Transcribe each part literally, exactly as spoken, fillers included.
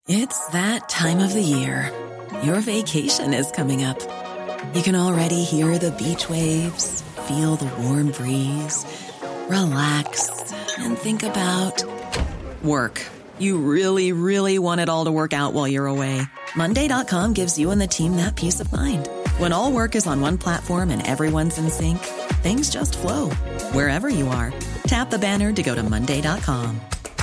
It's that time of the year. Your vacation is coming up. You can already hear the beach waves, feel the warm breeze, relax, and think about work. You really, really want it all to work out while you're away. Monday dot com gives you and the team that peace of mind. When all work is on one platform and everyone's in sync, things just flow. Wherever you are, tap the banner to go to monday dot com.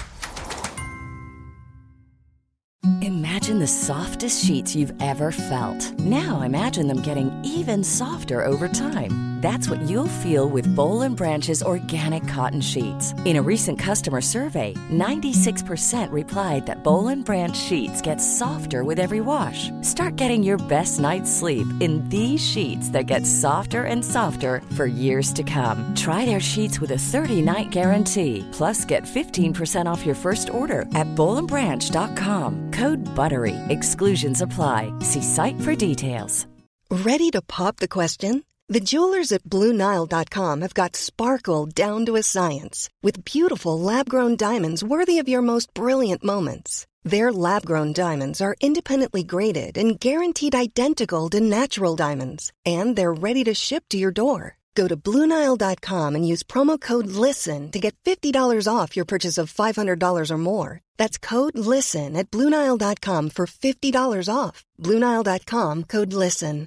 Imagine the softest sheets you've ever felt. Now imagine them getting even softer over time. That's what you'll feel with Boll and Branch's organic cotton sheets. In a recent customer survey, ninety-six percent replied that Boll and Branch sheets get softer with every wash. Start getting your best night's sleep in these sheets that get softer and softer for years to come. Try their sheets with a thirty-night guarantee. Plus, get fifteen percent off your first order at boll and branch dot com. Code BUTTERY. Exclusions apply. See site for details. Ready to pop the question? The jewelers at Blue Nile dot com have got sparkle down to a science with beautiful lab-grown diamonds worthy of your most brilliant moments. Their lab-grown diamonds are independently graded and guaranteed identical to natural diamonds, and they're ready to ship to your door. Go to Blue Nile dot com and use promo code LISTEN to get fifty dollars off your purchase of five hundred dollars or more. That's code LISTEN at Blue Nile dot com for fifty dollars off. Blue Nile dot com, code LISTEN.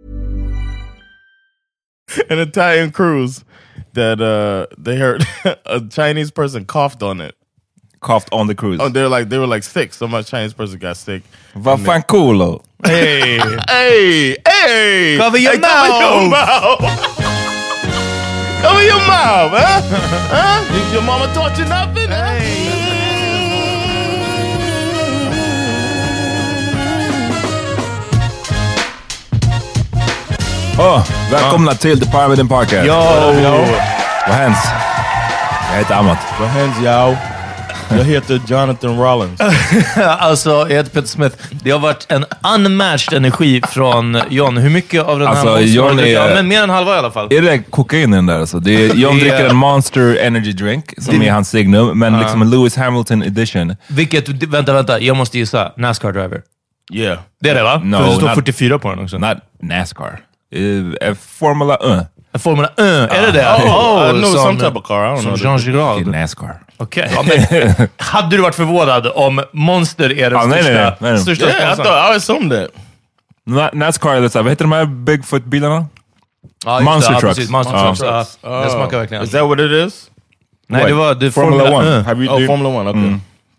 An Italian cruise that uh, they heard a Chinese person coughed on it. Coughed on the cruise. Oh, they're like they were like sick. So much Chinese person got sick. Vad fan cool. Hey, hey, hey! Cover your hey, mouth. Cover your mouth. Cover your mouth, huh? Huh? Did your mama taught you nothing? Hey. Oh, välkomna ah. till The Parmiden Podcast. Yo, yo. Vad händer? Jag heter Amat. Vad händer, yo? Jag heter Jonathan Rollins. Alltså, jag heter Peter Smith. Det har varit en unmatched energi från John. Hur mycket av den alltså, här John är, ja, men mer än halva i alla fall. Är det kokain den där? Alltså? Det är, John dricker en Monster Energy Drink som det är hans signum, men uh. liksom en Lewis Hamilton edition. Vilket, vänta, vänta, jag måste gissa. NASCAR driver. Yeah. Det är det, va? No, för det står not, fyrtiofyra på den också. Not NASCAR. Uh, Formula one. Formula one, uh, är det det? Oh, oh, I know some type of car. I don't know. Jean Girard. NASCAR. Okej. Okay. Ja, hade du varit förvånad om Monster är den ah, största? Nej, nej, nej. största yeah, I thought I assumed that. NASCAR är det så här, vad heter de här Bigfoot-bilarna? Ja, Monster det, trucks. Ja, Monster uh, trucks. Uh, uh, det smakar verkligen. Is that what it is? Nej, what? det var det Formula, Formula one. Uh. Have you, oh, Formula one, okay. Mm.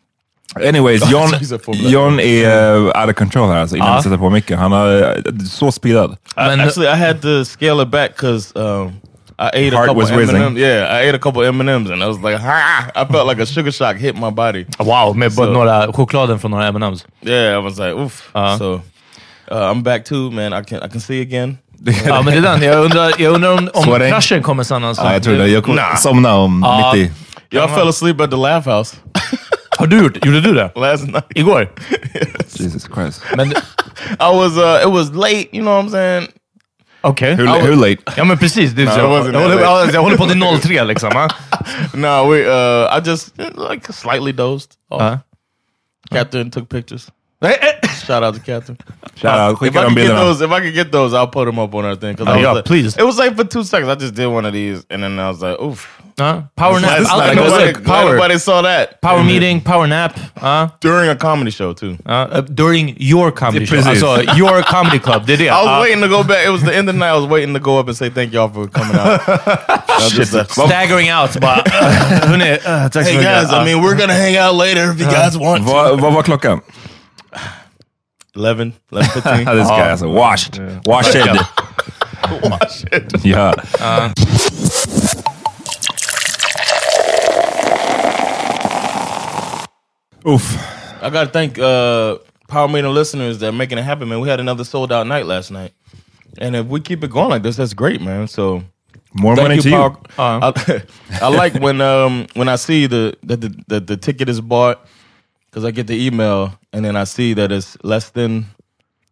Anyways, John, John är uh, out of control här alltså, innan vi uh. sätter på mycket. Han är uh, så speedad. Men, actually, I had to scale it back because um, I ate Heart a couple was M and M's. whizzing. Yeah, I ate a couple M and M's and I was like, ha! I felt like a sugar shock hit my body. Wow, med so, några chokladen från några M and M's. Yeah, I was like, oof. Uh-huh. So uh, I'm back too, man. I can I can see again. Ja, men det är den. Jag undrar, jag undrar om, om kraschen kommer sen. Alltså. Ja, jag tror det. Jag kommer nah. somna om uh, mitt i. Jag fell asleep at the Laugh House. Har du gjort? Gjorde du det? Last night. Igår? Yes. Jesus Christ. Men, I was, uh, it was late, you know what I'm saying? Okej. Okay. Hur, hur late? Ja, men precis. Det, no, så, jag, håller, jag, jag håller på till noll tre liksom. Huh? No, we, uh, I just like slightly dozed off. Uh-huh. Catherine took pictures. Shout out to Catherine. Shout out. If I, can get those, if I can get those, I'll put them up on our thing. Oh, yeah, like, please. It was like for two seconds. I just did one of these, and then I was like, oof. Uh, power nap. Like, nobody, power. Nobody saw that. Power mm-hmm. meeting, power nap. Uh, during a comedy show, too. Uh, uh, during your comedy show. Alltså, your comedy club. Det är det. I was uh, waiting to go back. It was the end of the night. I was waiting to go up and say thank y'all for coming out. Shit. Uh, Staggering out. Bara, uh, hörni, uh, tack hey guys, I mean, we're gonna hang out later if you guys want to. Vad va var klockan? eleven, eleven fifteen. This guy is oh. washed. Yeah. Washed. Washed. Yeah. Uh. Oof. I gotta thank uh, Power Meeting listeners that are making it happen, man. We had another sold out night last night. And if we keep it going like this, that's great, man. So more money to Power. you. Uh, I, I like when um, when I see the that the, the, the ticket is bought, because I get the email and then I see that it's less than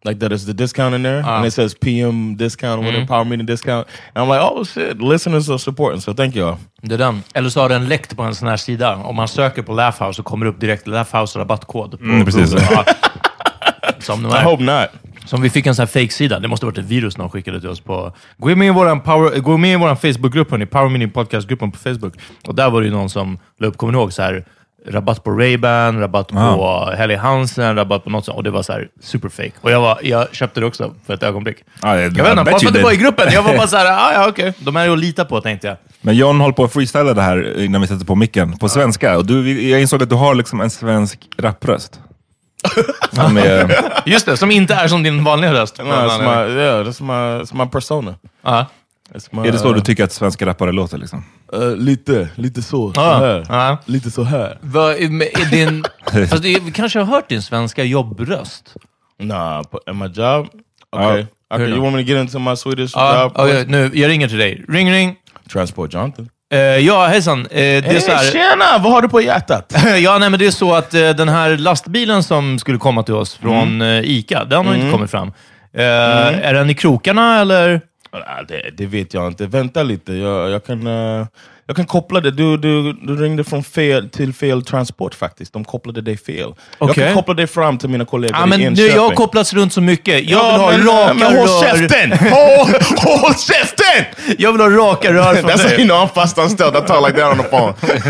Like that is the discount in there, uh. and it says P M discount, mm. whatever, power meeting discount. And I'm like, oh shit, listeners are supporting, so thank you all. Det är den. Eller så har den läckt på en sån här sida. Om man söker på Laugh House så kommer det upp direkt Laugh House rabattkod. Mm, precis. Som de I hope not. Som vi fick en sån här fake-sida. Det måste ha varit ett virus någon skickade till oss på... Gå med i våran, power, gå med i våran Facebook-grupp, hörni. Power Meeting Podcast-gruppen på Facebook. Och där var det ju någon som la upp, kommer ni ihåg, så här... Rabatt på Ray-Ban, rabatt på ah. Helly Hansen, rabatt på något sånt. Och det var så här super fake. Och jag, var, jag köpte det också för ett ögonblick. Ah, jag vet inte, bara för att det var i gruppen. Jag var bara så här, ah, ja okej. Okay. De är ju att lita på, tänkte jag. Men John håller på att freestyla det här innan vi sätter på micken. På svenska. Och du, jag insåg att du har liksom en svensk rappröst. Som är... Just det, som inte är som din vanliga röst. No, that's my, yeah, that's my, that's my persona. Uh-huh. My, är det så du tycker att svenska rappare låter liksom? Uh, lite, lite så, så uh, här. Uh. Lite så här. Va, är din, fast vi kanske har hört din svenska jobbröst. Nah, in my job? Okay. Uh, okay. You want me to get into my Swedish uh, job? Okay, nu, jag ringer till dig. Ring, ring. Transport Jonathan. Uh, ja, hejsan. Uh, det hey, är så här, tjena! Vad har du på hjärtat? ja, nej, men det är så att uh, den här lastbilen som skulle komma till oss från mm. uh, ICA, den har mm. inte kommit fram. Uh, mm. Är den i krokarna, eller... Det, det vet jag inte. Vänta lite. Jag, jag, kan, uh, jag kan koppla det. Du, du, du ringde från fel till fel transport faktiskt. De kopplade dig fel. Okay. Jag kan koppla dig fram till mina kollegor ja, men i nu, jag har kopplats runt så mycket. Jag ja, vill ha men, raka men, rör. Håll käften! håll, håll käften! Jag vill ha raka rör från dig. That's how you know I'm fast anställd. I talk like that on the phone.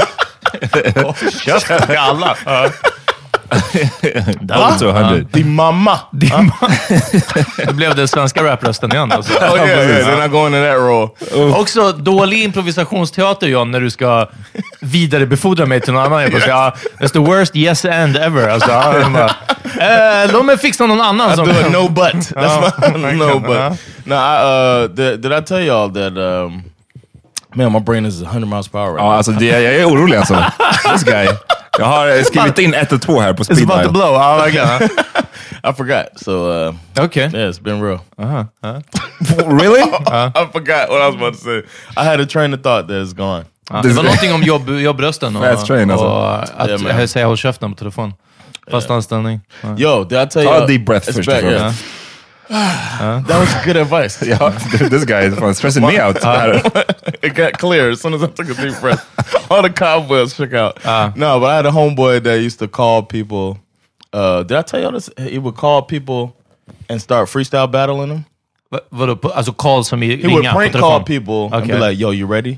Käften alla. Va? Din mamma. Din mamma. Det blev det svenska raprösten igen. Alltså. Oh, yeah, yeah. They're not going in that role. Uh. Också dålig improvisationsteater, John, när du ska vidarebefordra mig till någon annan. Jag bara säga, that's the worst yes and ever. Alltså, bara, eh, låt mig fixa någon annan. I som do a no but. That's my no but. No, I, uh, did, did I tell y'all that... Um, man, my brain is one hundred miles per hour right ja, alltså, det, jag är orolig alltså. This guy. Jag har skrivit in ett och två här på speed dial. It's about to blow. Oh my God. I forgot. So, uh, okay. Yeah, it's been real. Uh-huh. Uh-huh. Really? Uh-huh. I forgot what I was about to say. I had a train of thought that is gone. Uh, det var någonting om jobb, jobbrösten och, Fast train, alltså. och att yeah, jag säger håll käften på telefon. Fast yeah. anställning. Uh. Yo, did I tell you? Ta a deep breath first. Back, yeah. Uh, that was good advice. Yeah, this guy is stressing me out. Uh, it got clear as soon as I took a deep breath. All the cobwebs shook out. Uh, no, but I had a homeboy that used to call people. Uh, did I tell you this? He would call people and start freestyle battling them. Vadå? Alltså call som i He would prank call people okay. and be like, "Yo, you ready?"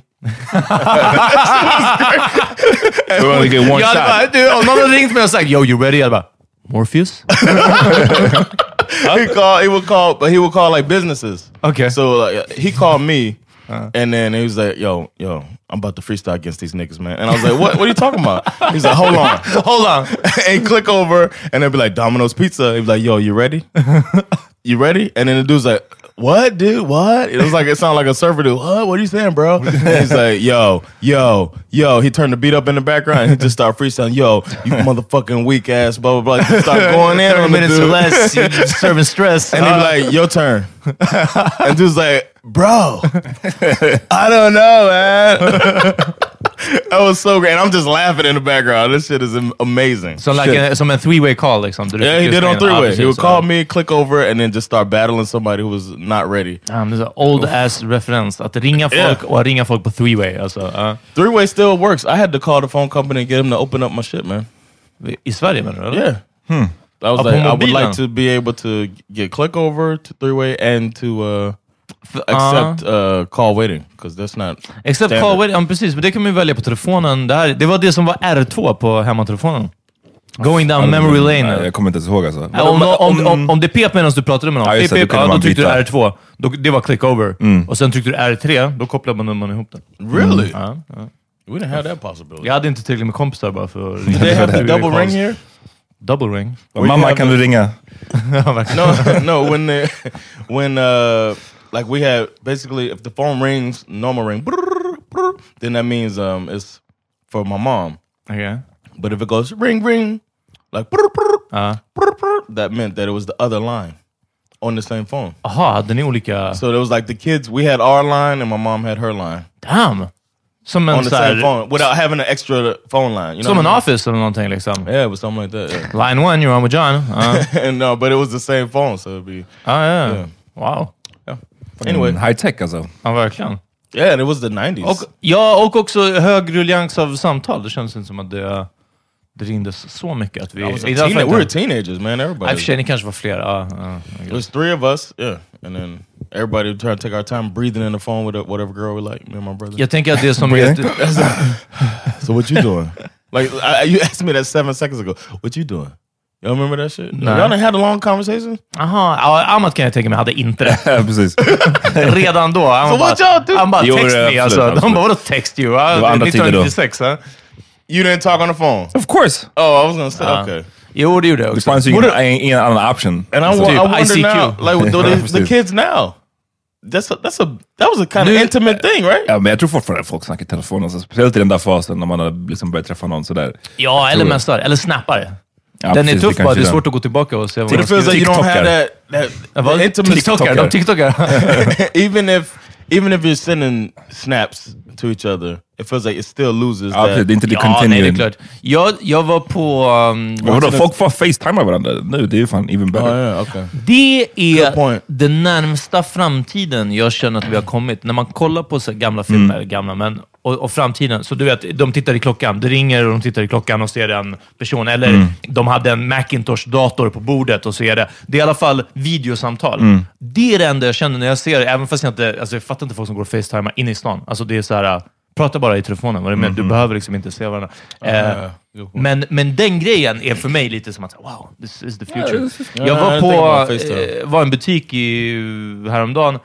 We only get one shot. Bara, du, om någon hade ringt mig och sagt, "Yo, you ready?" Jag bara, Morpheus? he called. He would call, but he would call like businesses. Okay. So like, he called me, uh-huh. and then he was like, "Yo, yo, I'm about to freestyle against these niggas, man." And I was like, "What? What are you talking about?" He's like, "Hold on, hold on," and click over, and they'd be like, "Domino's Pizza." He'd be like, "Yo, you ready? You ready?" And then the dude's like, "What, dude? What?" It was like it sounded like a surfer dude. What? What are you saying, bro? And he's like, "Yo, yo, yo." He turned the beat up in the background. And he just started freestyling. Yo, you motherfucking weak ass, blah blah blah. He started going in on the minutes dude. or less, you serving stress. And he'd be like, "Your turn." And dude's like, "Bro, I don't know, man." That was so great. And I'm just laughing in the background. This shit is amazing. So like a, som en three-way call liksom. Yeah, he did on three-way. He would call me, click over, and then just start battling somebody who was not ready. Um, det är old ass referens. Att ringa folk yeah. och ringa folk på three-way. Alltså, uh. Three-way still works. I had to call the phone company and get them to open up my shit, man. I Sverige, menar du? Yeah. Hmm. I was like, I would like to be able to get click over to three-way and to... Uh, Except uh, call waiting, because that's not Except standard. Call waiting, ja, precis. Men det kan man ju välja på telefonen. Det, här, det var det som var R två på hemmatelefonen. Going down memory lane. Nej, jag kommer inte ens ihåg alltså. Ja, om, om, om, om det pep medan du pratade med någon, ja, pep, pep, ja, då tryckte du R två. Då, det var click over. Mm. Och sen tryckte du R tre, då kopplade man numren ihop den. Really? Mm. Ja, ja. We didn't have that possibility. Jag hade inte tillräckligt med kompisar bara för att ringa. They have double ring here? Double ring? Mamma, kan du ringa? no, no, when the, when uh like we have basically if the phone rings, normal ring, brrr, brrr, then that means um it's for my mom. Okay. But if it goes ring ring, like brrr, brrr, uh. brrr, brrr, that meant that it was the other line on the same phone. Aha, hade ni olika... So there was like the kids, we had our line and my mom had her line. Damn! Som en on the så same här, phone without having an extra phone line. You know som en what I mean? office eller någonting liksom. Yeah, it was something like that. Yeah. Line one, you're on with John. Uh. And no, but it was the same phone, so it'd be Ah, yeah. Yeah. Wow. yeah. Anyway, Mm, high tech alltså. Ja, verkligen. yeah, and it was the nineties. Och, ja, och också hög ruljans av samtal. Det känns inte som att det, det ringdes så mycket. Att vi, I was a i alla fall teen- we inte- were teenagers, man. Everybody. I och för sig, ni kanske var fler. Ja, ja, It was three of us, yeah, and then everybody would try to take our time breathing in the phone with a, whatever girl we like. Me and my brother. jag tänker att det är som... So what you doing? Like I, you asked me that seven seconds ago. What you doing? Y'all remember that shit? Nah. Y'all didn't have a long conversation. Aha, ja, Amat kan jag tänka mig hade inte det. Ja, precis. Redan då. Han So bara, what y'all do? han bara Jo, text det är me absolut, alltså. absolut. De bara, vadå text you? Ja, Det var andra tider då. nittonhundranittiosex, ja. You didn't talk on the phone. Of course! Oh, I was gonna say Ah. okay. Jo, det gjorde jag Det också. fanns ju ingen, ingen annan option. And I, Alltså, wa- I Typ wonder I C Q. now, like do the, the Precis. kids now. That's a, that's a that was a kind of Nu- intimate thing, right? Ja, men jag tror fortfarande folk snackar i telefon, alltså, speciellt i den där fasen när man har liksom börjat träffa någon sådär. Ja, eller Tror jag. messar. Eller snappar. Ja, Den precis, är tuff det bara, kanske det är den. svårt att gå tillbaka och se vad But de it feels skriver. like you don't have TikToker. that that, Vad? that intimacy. TikTokare, de TikTokare. even if even if you're sending snaps to each other, it feels like it still loses Ja, precis, that. det är inte det Ja, nej, det är continuing. klart. Jag, jag var på... Um, Men vadå, folk får facetimea varandra nu, det är ju fan even better. Oh yeah, okay. det Good är point. den närmsta framtiden jag känner att vi har kommit. När man kollar på så här gamla filmer, Mm. gamla män, och, och framtiden. Så du vet, de tittar i klockan. Det ringer och de tittar i klockan och ser en person. Eller Mm. de hade en Macintosh-dator på bordet och ser det. Det är i alla fall videosamtal. Mm. Det är det enda jag känner när jag ser det. Även fast jag inte... Alltså jag fattar inte folk som går och facetimar inne i stan. Alltså det är så här... Prata bara i telefonen, vad det med? Du behöver liksom inte se varandra. Eh, yeah. Good point. men, men den grejen är för mig lite som att, wow, this is the future. Jag Yeah, var I på think about FaceTime. eh, var en butik i, häromdagen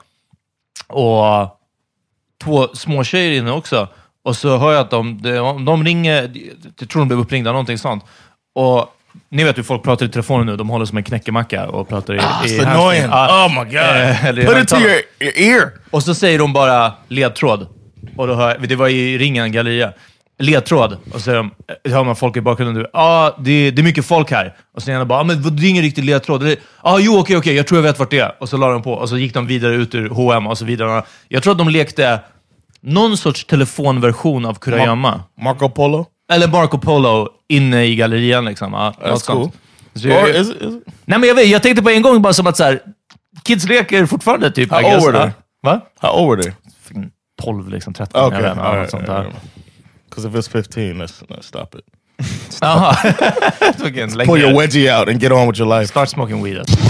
och två små tjejer inne också. Och så hör jag att de, de, de ringer, jag tror de blev uppringda, någonting sånt. Och ni vet hur folk pratar i telefonen nu, de håller som en knäckemacka och pratar i, Ah, i it's handsfree. annoying. Ja. Oh my god. Eh, eller i Put it to högtalare. your, your ear. Och så säger de bara ledtråd. Och då hör, det var i ringen, galleria. Ledtråd. Och så hör, de, hör man folk i bakgrunden. Ja, ah, det, det är mycket folk här. Och så säger de bara, ah, men det är ingen riktig ledtråd. Ja, ah, jo, okej, okej, jag tror jag vet vart det är. Och så la de på. Och så gick de vidare ut ur H och M och så vidare. Jag tror att de lekte någon sorts telefonversion av Kurayama. Marco Polo. Eller Marco Polo inne i gallerian liksom. Ja, något That's sånt. cool. Så Or jag, is it, is it? nej, men jag vet, jag tänkte på en gång bara som att så här, kids leker fortfarande typ. How I guess. old were they? Ja. Va? How old were they? tolv, liksom tretton. Okay, jag vet inte, all något right, sånt yeah, där. yeah. Because if it's fifteen, let's, let's stop it. Jaha. Fucking lägg Pull your ner. wedgie out and get on with your life. Start smoking weed. Alltså.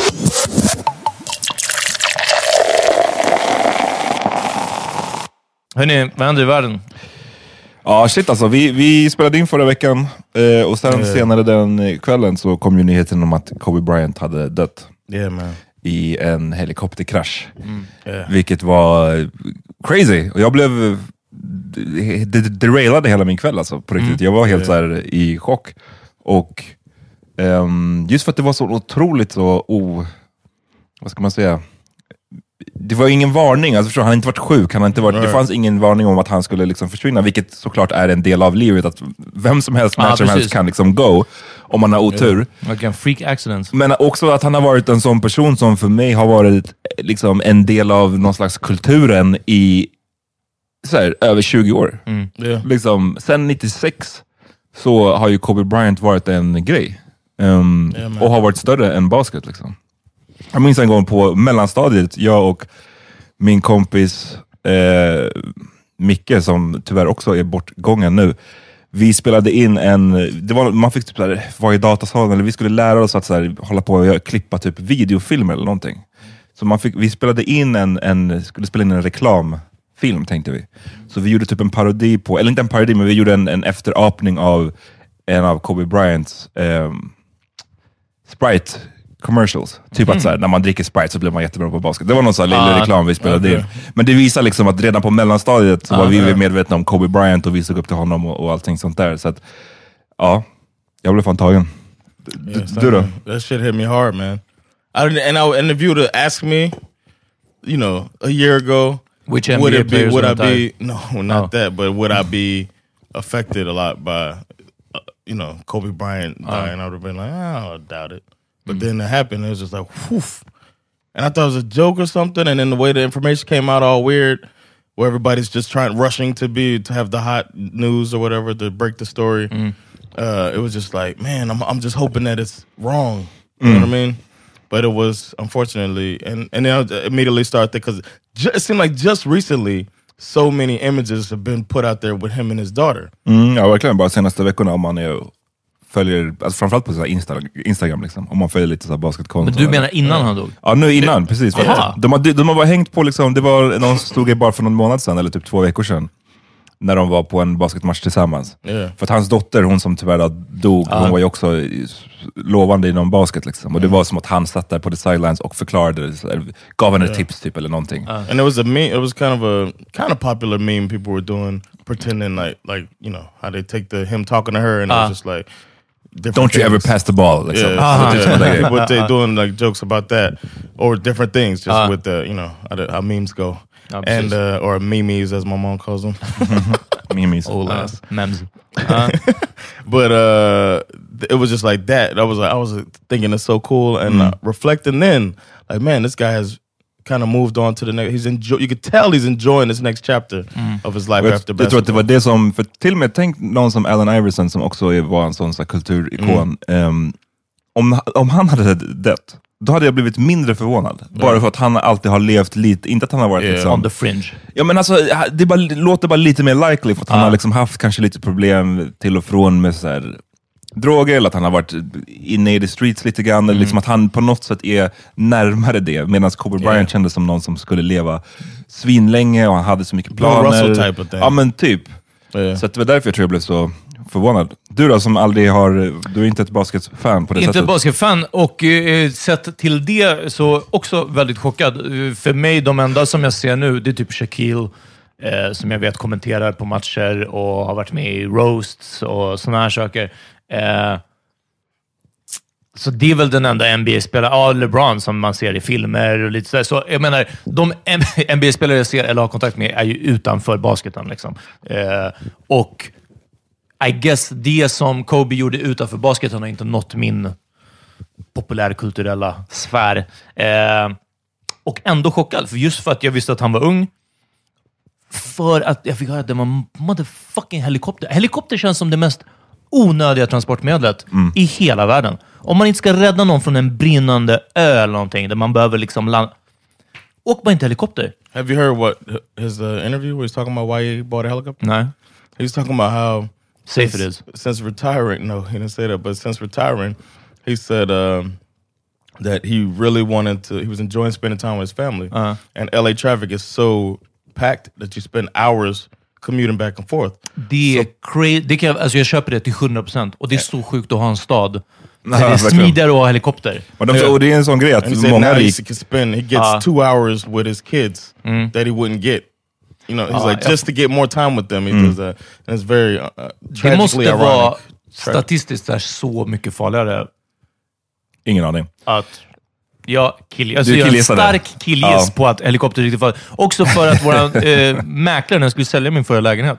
Hörrni, vad händer i världen? Ja, shit alltså. Vi, vi spelade in förra veckan eh, och sen senare den kvällen så kom ju nyheten om att Kobe Bryant hade dött Yeah, man. i en helikopterkrasch. Yeah. Vilket var crazy. Och jag blev... Det, det derailade hela min kväll alltså, på riktigt. Jag var helt så här i chock. Och ehm, just för att det var så otroligt så... O, vad ska man säga? Det var ingen varning, alltså förstår, han har inte varit sjuk, han har inte varit, det fanns ingen varning om att han skulle liksom försvinna, vilket såklart är en del av livet, att vem som helst, Ah, när som precis. helst kan liksom go, om man har otur. Like a freak accident. Men också att han har varit en sån person som för mig har varit liksom en del av någon slags kulturen i så här, över tjugo år. Yeah. Liksom, sen nittiosex så har ju Kobe Bryant varit en grej. Um, Yeah, man. och har varit större än basket liksom. Jag minns en gång på mellanstadiet, jag och min kompis eh, Micke, som tyvärr också är bortgången nu. Vi spelade in en, det var, man fick typ så här, vara i datasalen, eller vi skulle lära oss att så här, hålla på och göra- klippa typ videofilmer eller någonting. Så man fick, vi spelade in en, en, skulle spela in en reklamfilm tänkte vi. Så vi gjorde typ en parodi på, eller inte en parodi, men vi gjorde en, en efterapning av en av Kobe Bryants ehm, Sprite commercials. Typ att så här, när man dricker Sprite så blir man jättebra på basket. Det var någon sån här lilla Ah, reklam vi spelade okay. in. Men det visar liksom att redan på mellanstadiet så Ah, var vi okay. medvetna om Kobe Bryant och vi såg upp till honom och, och allting sånt där. Så att, ja, jag blev fan tagen. D- Yeah, du då? That shit hit me hard, man. I didn't, and I and if you would ask me, you know, a year ago, Which would N B A it be? players Would I went be? No, not Oh. that. But would I be affected a lot by, uh, you know, Kobe Bryant dying? I would have been like, oh, I doubt it. But then it happened. It was just like, whoof. And I thought it was a joke or something. And then the way the information came out, all weird. where everybody's just trying, rushing to be, to have the hot news or whatever, to break the story. Mm. Uh, it was just like, man, I'm, I'm just hoping that it's wrong. You mm. know what I mean? But it was, unfortunately, and, and then I immediately started thinking, because ju- it seemed like just recently, so many images have been put out there with him and his daughter. Mm, ja, verkligen. Bara senaste veckorna, om man är, följer, alltså framförallt på så här Insta, Instagram, liksom, om man följer lite så här basketkonton. Men du menar innan ja. han dog? Ja, nu innan, det, precis. För att, de, har, de har bara hängt på, liksom, det var någon stod i bara för någon månad sedan, eller typ två veckor sedan, när de var på en basketmatch tillsammans. Yeah. För att hans dotter, hon som tyvärr dog, uh. hon var ju också lovande inom basket liksom. Och det var som att han satt där på the sidelines och förklarade, gav henne yeah. tips typ eller någonting. Uh. And it was a meme, it was kind of a kind of popular meme people were doing, pretending like like you know how they take the him talking to her and uh. it was just like don't you things. ever pass the ball? Like, yeah, uh-huh. so, yeah. People were uh-huh. doing like jokes about that or different things, just uh. with the you know how, the, how memes go. Ja, and uh, or memes as my mom calls them. Memes. Old ass. Uh, memes. Uh. But uh, it was just like that. I was like, I was thinking it's so cool and mm. uh, reflecting then, like, man, this guy has kind of moved on to the next. He's enjoy. You could tell he's enjoying this next chapter mm. of his life jag, after basketball. Jag tror att det var det som, för till och med tänk någon som Allen Iverson som också var en sån så här kulturikon. Mm. Um, om, om han hade dött, då hade jag blivit mindre förvånad. Yeah. Bara för att han alltid har levt lite, inte att han har varit yeah. liksom... on the fringe. Ja, men alltså, det bara, låter bara lite mer likely för att han ah. har liksom haft kanske lite problem till och från med så här, droger, eller att han har varit inne i the streets lite grann, mm. eller liksom att han på något sätt är närmare det, medan Kobe Bryant yeah. kändes som någon som skulle leva svinlänge och han hade så mycket planer. Russell type of thing. Ja, men typ. Yeah. Så det var därför jag tror jag blev så förvånad. Du då som aldrig har, du är inte ett basketfan på det inte sättet. Inte ett basketfan och eh, sett till det så också väldigt chockad. För mig, de enda som jag ser nu, det är typ Shaquille eh, som jag vet kommenterar på matcher och har varit med i roasts och såna här saker. Eh, så det är väl den enda N B A-spelaren, ja, LeBron som man ser i filmer och lite sådär. Så jag menar, de N B A-spelare jag ser eller har kontakt med är ju utanför basketen liksom. Eh, och I guess det som Kobe gjorde utanför basketen har inte nått min populärkulturella sfär. Eh, och ändå chockad, för just för att jag visste att han var ung. För att jag fick höra att det var motherfucking helikopter. Helikopter känns som det mest onödiga transportmedlet mm. i hela världen. Om man inte ska rädda någon från en brinnande ö eller någonting där man behöver liksom landa. Åk bara inte helikopter. Have you heard what his uh, interview where he's talking about why he bought a helicopter? Nej. He's talking about how safe since, it is. Since retiring, no, he didn't say that, but since retiring, he said um, that he really wanted to, he was enjoying spending time with his family. Uh-huh. And L A traffic is so packed that you spend hours commuting back and forth. Det är so, crazy. Det kan, alltså jag köper det till hundra procent. Och det är så sjukt att ha en stad. Det är smidigare att ha helikopter. Och, de, och det är en sån grej att många rik... He, spend, he gets uh, two hours with his kids mm. that he wouldn't get. You know, he's uh, like, just to get more time with them. He mm. does that. And it's very uh, tragically det måste ironic. Vara statistiskt är så mycket farligare. Ingen aning. Att jag, kill, alltså jag är en stark killgiss ja. på att helikopter är riktigt farligt. Också för att våra eh, mäklare, när jag skulle sälja min förra lägenhet,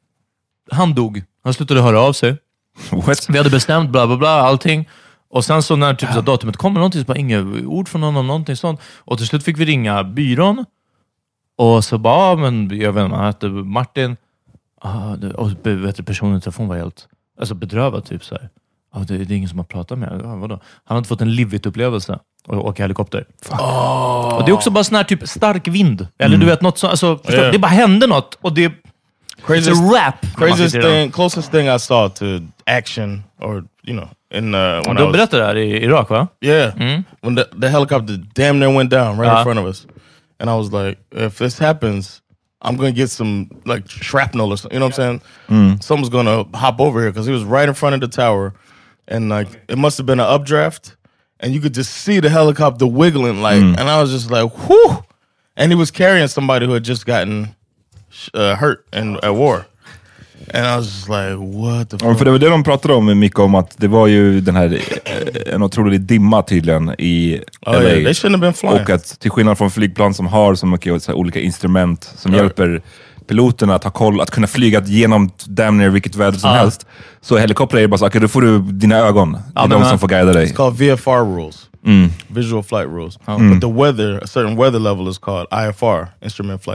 han dog. Han slutade höra av sig. What? Vi hade bestämt bla bla bla, allting. Och sen så när typ, så datumet kommer någonting, så bara inga ord från någon, någonting sånt. Och till slut fick vi ringa byrån. Och så bara, men jag vet inte, han hette Martin. Ah, det, och vet du, personen i telefon var helt alltså bedrövad typ så här. Ah, det, det är ingen som har pratat med. Ah, vadå? Han har inte fått en livigt upplevelse och åka helikopter. Oh. Och det är också bara sån här typ stark vind. Eller mm. du vet, något så, alltså, förstår, yeah. det bara hände något. Och det craziest, it's a rap. Craziest thing, closest thing I saw to action or, you know, in uh, when du I was... berättade det här i Irak, va? Yeah. Mm. When the, the helicopter damn near went down right uh-huh. in front of us. And I was like, if this happens, I'm going to get some like shrapnel or something. You know what I'm saying? Mm. Someone's going to hop over here because he was right in front of the tower. And like, it must have been an updraft. And you could just see the helicopter wiggling like, mm. and I was just like, whew. And he was carrying somebody who had just gotten uh, hurt in, at war. And I was just like, what the fuck? Ja, för det var det de pratade om mycket om, att det var ju den här en otrolig dimma tydligen i oh, L A. Yeah. They shouldn't have been flying. Och att till skillnad från flygplan som har så mycket så här, olika instrument som right. hjälper piloterna att ha koll, att kunna flyga genom damn near vilket väder som uh. helst. Så helikopter är bara så, okej, okay, då får du dina ögon. Det är uh, de som får guida dig. It's called V F R rules. Mm. Visual flight rules. Mm. But the weather, a certain weather level is called I F R, instrument flight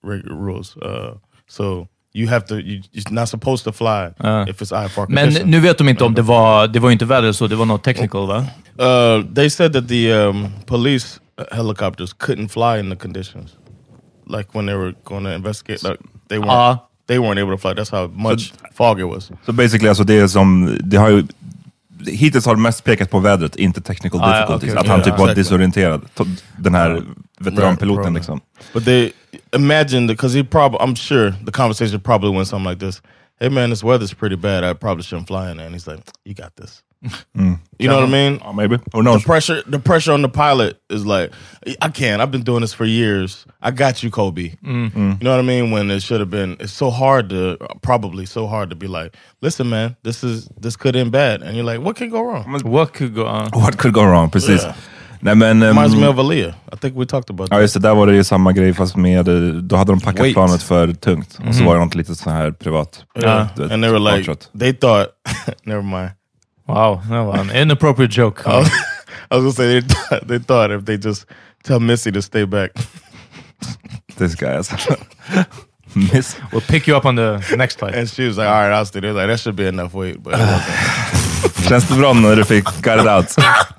reg- rules. Uh, so you have to, you, you're not supposed to fly Uh. if it's I F R Men condition. nu vet de inte om det var, det var inte väder så, det var något technical va? Uh, they said that the um, police helicopters couldn't fly in the conditions, like when they were going to investigate. Like they weren't, Uh. they weren't able to fly. That's how much fog it was. Så basically, alltså det är som, det har ju, hittills har det mest pekat på vädret, inte technical Ah, ja, difficulties. okej, att okej. han typ Ja, var exactly. disorienterad, to- den här veteranpiloten Right, liksom. But they imagine because he probably, I'm sure the conversation probably went something like this. Hey man, this weather's pretty bad. I probably shouldn't fly in there. And he's like, you got this. You know what I mean? Ja, maybe. Who The knows? pressure, the pressure on the pilot is like, I can't. I've been doing this for years. I got you, Kobe. You know what I mean? When it should have been, it's so hard to, probably so hard to be like, listen, man, this is this could end bad, and you're like, what could go wrong? What could go on? What could go wrong, precis. Yeah. Nej men... ehm, Reminds me of Aaliyah. I think we talked about ja that. just det, där var det ju samma grej fast med, då hade de packat Weight. planet för tungt. Och så var det något litet så här privat. Yeah. du vet, And they were like, outshot. they thought, never mind. Wow, det var en inappropriate joke. I was, I was gonna say they thought, they thought if they just tell Missy to stay back. This guy alltså. Miss. We'll pick you up on the next flight. And she was like, all right, I'll stay there. Like, that should be enough weight. But it wasn't. Känns det bra när du fick got it out?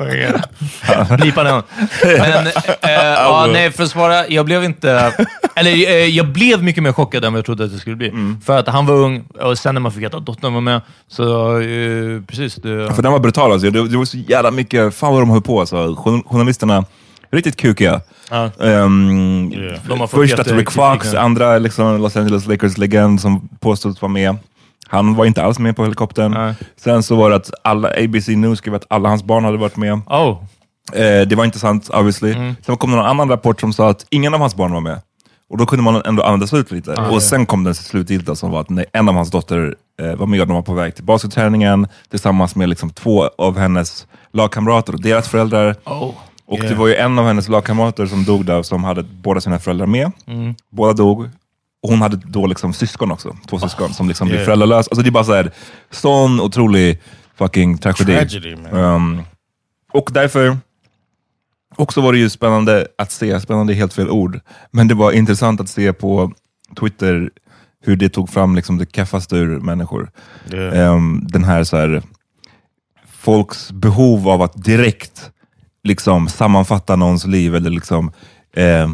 Lipa den. Men, eh, ja, nej, för att svara, jag blev inte... Eller eh, jag blev mycket mer chockad än vad jag trodde att det skulle bli. Mm. För att han var ung, och sen när man fick veta att dottern var med, så eh, precis. Det, För den var brutal alltså. Det, det var så jävla mycket, fan vad de höll på alltså. Journal- Journalisterna, riktigt kukiga. Ja. Um, Yeah. De har fått Först att Rick jättekritik, Fox, ja. andra liksom Los Angeles Lakers-legend som påstås vara med. Han var inte alls med på helikoptern. Nej. Sen så var det att alla, A B C News skrev att alla hans barn hade varit med. Oh. Eh, det var inte sant, obviously. Mm. Sen kom det någon annan rapport som sa att ingen av hans barn var med. Och då kunde man ändå andas ut lite. Ah, och ja. sen kom den slutgiltiga som var att nej, en av hans dotter eh, var med och de var på väg till basketträningen tillsammans med liksom två av hennes lagkamrater och deras föräldrar. Oh. Och Yeah. det var ju en av hennes lagkamrater som dog där som hade båda sina föräldrar med. Mm. Båda dog. Och hon hade då liksom syskon också. Två syskon som liksom blev Yeah. föräldralösa. Alltså det är bara så här, sån otrolig fucking tragedi. Tragedy, man. Um, och därför också var det ju spännande att se, spännande är helt fel ord, men det var intressant att se på Twitter hur det tog fram liksom det keffaste ur människor. Yeah. Um, den här så här folks behov av att direkt liksom sammanfatta någons liv eller liksom eh,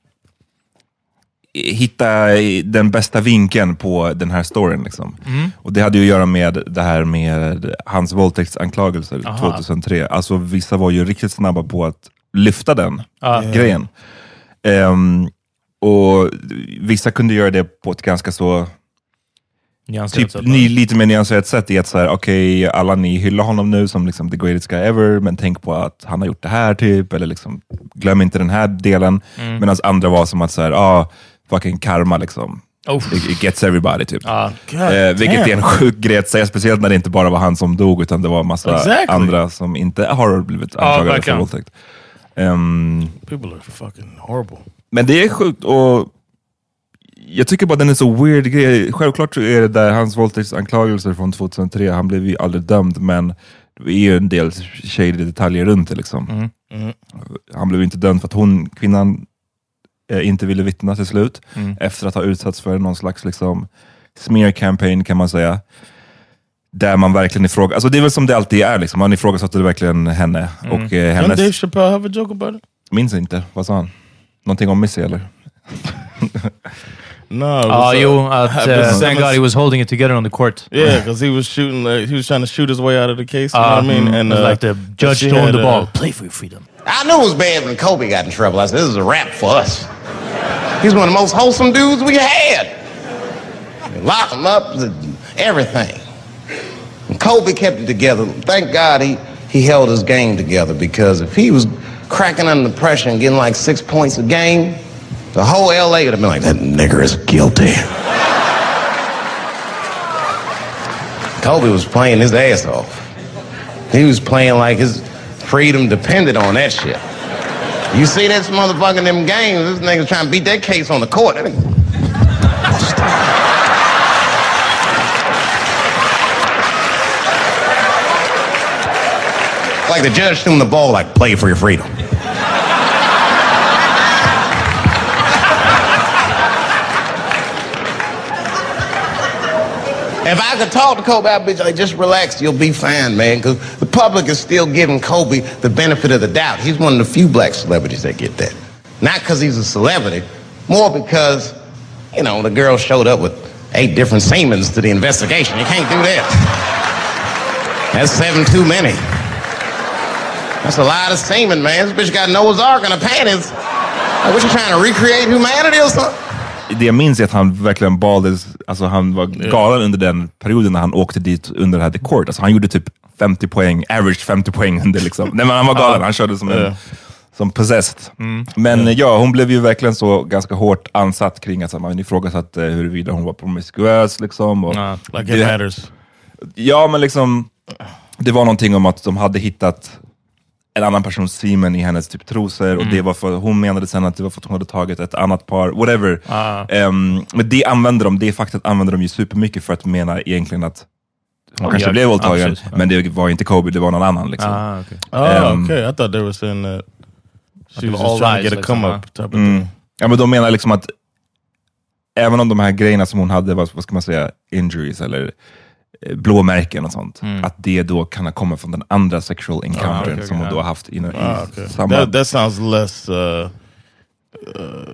hitta den bästa vinkeln på den här storyn. Liksom. Mm. Och det hade ju att göra med det här med hans våldtäktsanklagelser Aha. tjugohundratre. Alltså vissa var ju riktigt snabba på att lyfta den Ah. grejen. Um, och vissa kunde göra det på ett ganska så Nyanserat typ sätt. ny, lite mer nyanserat sätt i att så här, okej, alla ni hyllar honom nu som liksom the greatest guy ever, men tänk på att han har gjort det här typ, eller liksom glöm inte den här delen. Mm. Medan andra var som att så här, ah, fucking karma liksom. Oh. It, it gets everybody typ. Ah. God Eh, vilket damn. är en sjuk grej att säga, speciellt när det inte bara var han som dog, utan det var massa Exactly. andra som inte har blivit anklagade för verkligen. våldtäkt. Ehm, People are fucking horrible. men det är sjukt och jag tycker bara den är så weird grej. Självklart så är det där hans våldtäktsanklagelser från tjugohundratre, han blev ju aldrig dömd, men det är ju en del shady detaljer runt det liksom. Mm. Mm. Han blev inte dömd för att hon, kvinnan eh, inte ville vittna till slut, Mm. efter att ha utsatts för någon slags liksom smear campaign kan man säga. Där man verkligen ifrågasätter, alltså det är väl som det alltid är liksom, man ifrågasätter verkligen henne och eh, Didn't hennes, Dave Chappelle have a joke about it? minns inte, vad sa han? Någonting om Missy eller? No. it Ja, was, uh, jo, att happened- uh, thank God he was holding it together on the court. Yeah, because he was shooting. Uh, he was trying to shoot his way out of the case. You Uh, know what I mean? mm, And it was uh, like the but judge she throwing had, the uh, ball. Play for your freedom. I knew it was bad when Kobe got in trouble. I said, this is a wrap for us. He's one of the most wholesome dudes we had. Lock him up, everything. And Kobe kept it together. Thank God he, he held his game together, because if he was cracking under pressure and getting like six points a game, the whole L A would have been like, that nigger is guilty. Kobe was playing his ass off. He was playing like his freedom depended on that shit. You see this motherfucker in them games, this nigga's trying to beat that case on the court. That nigga- Like the judge threw him the ball, like, play for your freedom. If I could talk to Kobe, I'd be like, just relax, you'll be fine, man. Because the public is still giving Kobe the benefit of the doubt. He's one of the few black celebrities that get that. Not because he's a celebrity, more because, you know, the girl showed up with eight different semens to the investigation. You can't do that. That's seven too many. That's a lot of semen, man. This bitch got Noah's Ark in her panties. Like, what, you trying to recreate humanity or something? Det jag minns är att han verkligen baldes, alltså han var galen under den perioden när han åkte dit under det här The Court. Alltså han gjorde typ femtio poäng, average femtio poäng under liksom. Nej, men han var galen, han körde som en som possessed. Mm. Men mm. ja, hon blev ju verkligen så ganska hårt ansatt kring att man ifrågasatte huruvida hon var promiskuös liksom. Och uh, like it matters. Ja, men liksom det var någonting om att de hade hittat en annan persons semen i hennes typ trosor mm. och det var för, hon menade sen att det var för att hon hade tagit ett annat par, whatever. Ah. Um, men det använder de, det faktiskt använder de ju supermycket för att mena egentligen att hon oh, kanske blev våldtagen, ah, men det var inte Kobe, det var någon annan liksom. Ah, okay. Oh, um, okay. I thought they were saying that she was just trying to get a come up type of mm. thing. Ja, men de menar liksom att även om de här grejerna som hon hade, vad, vad ska man säga, injuries eller blåmärken och sånt, mm. att det då kan ha kommit från den andra sexual encountern ah, okay, som okay, hon då har haft i, ah, okay. samma... That, that sounds less uh, uh,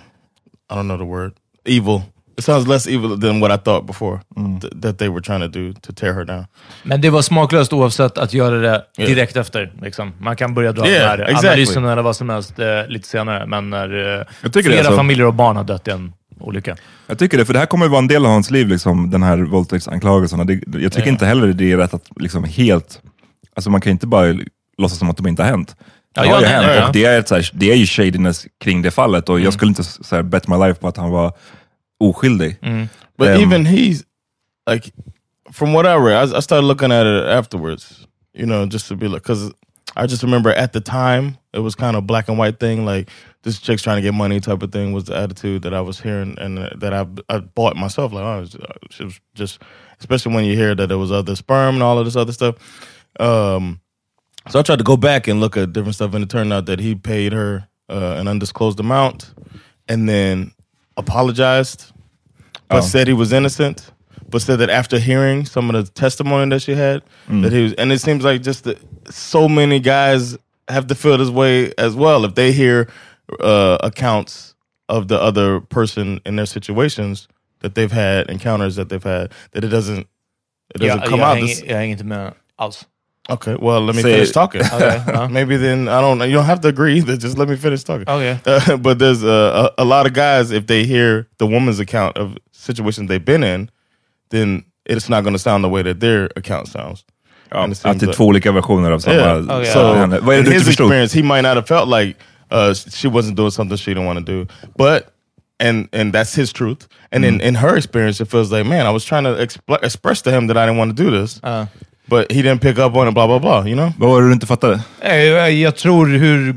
I don't know the word, evil. It sounds less evil than what I thought before mm. th- that they were trying to do to tear her down. Men det var smaklöst oavsett att göra det direkt yeah. efter. Liksom. Man kan börja dra yeah, den här exactly. analysen eller vad som helst eh, lite senare, men när eh, flera familjer och barn har dött i en olycka. Jag tycker det, för det här kommer ju vara en del av hans liv, liksom, den här våldtäktsanklagelserna. Det, jag tycker yeah. inte heller det är rätt att liksom helt... Alltså man kan inte bara låtsas som att det inte har hänt. Det ja, har ju hänt, ja. Och det är, ett, så här, det är ju shadiness kring det fallet. Och mm. jag skulle inte så här, bet my life på att han var oskyldig. Mm. But um, even he's, like, from what I read, I, I started looking at it afterwards, you know, just to be like, because I just remember at the time, it was kind of black and white thing, like, this chick's trying to get money type of thing was the attitude that I was hearing and uh, that I I bought myself. Like, oh, she was just, especially when you hear that there was other sperm and all of this other stuff. Um, so I tried to go back and look at different stuff, and it turned out that he paid her uh, an undisclosed amount and then apologized, but oh. said he was innocent, but said that after hearing some of the testimony that she had, mm. that he was, and it seems like just that so many guys have to feel this way as well. If they hear Uh, accounts of the other person in their situations that they've had, encounters that they've had, that it doesn't it doesn't yeah, come jag out. Hänger, this... Jag hänger inte med alls. Okay, well, let me Say finish it. talking. Okay, uh. Maybe then, I don't know, you don't have to agree either, just let me finish talking. Okay. Uh, but there's uh, a, a lot of guys, if they hear the woman's account of situations they've been in, then it's not going to sound the way that their account sounds. Ja, att det är like, två olika versioner av samma. Yeah. Okay. So, Vad är det in his experience, he might not have felt like Uh, she wasn't doing something she didn't want to do, but and and that's his truth. And mm. in, in her experience, it feels like, man, I was trying to exp- express to him that I didn't want to do this, uh. but he didn't pick up on it. Blah blah blah. You know. Vad var det du inte fattade? Jag tror hur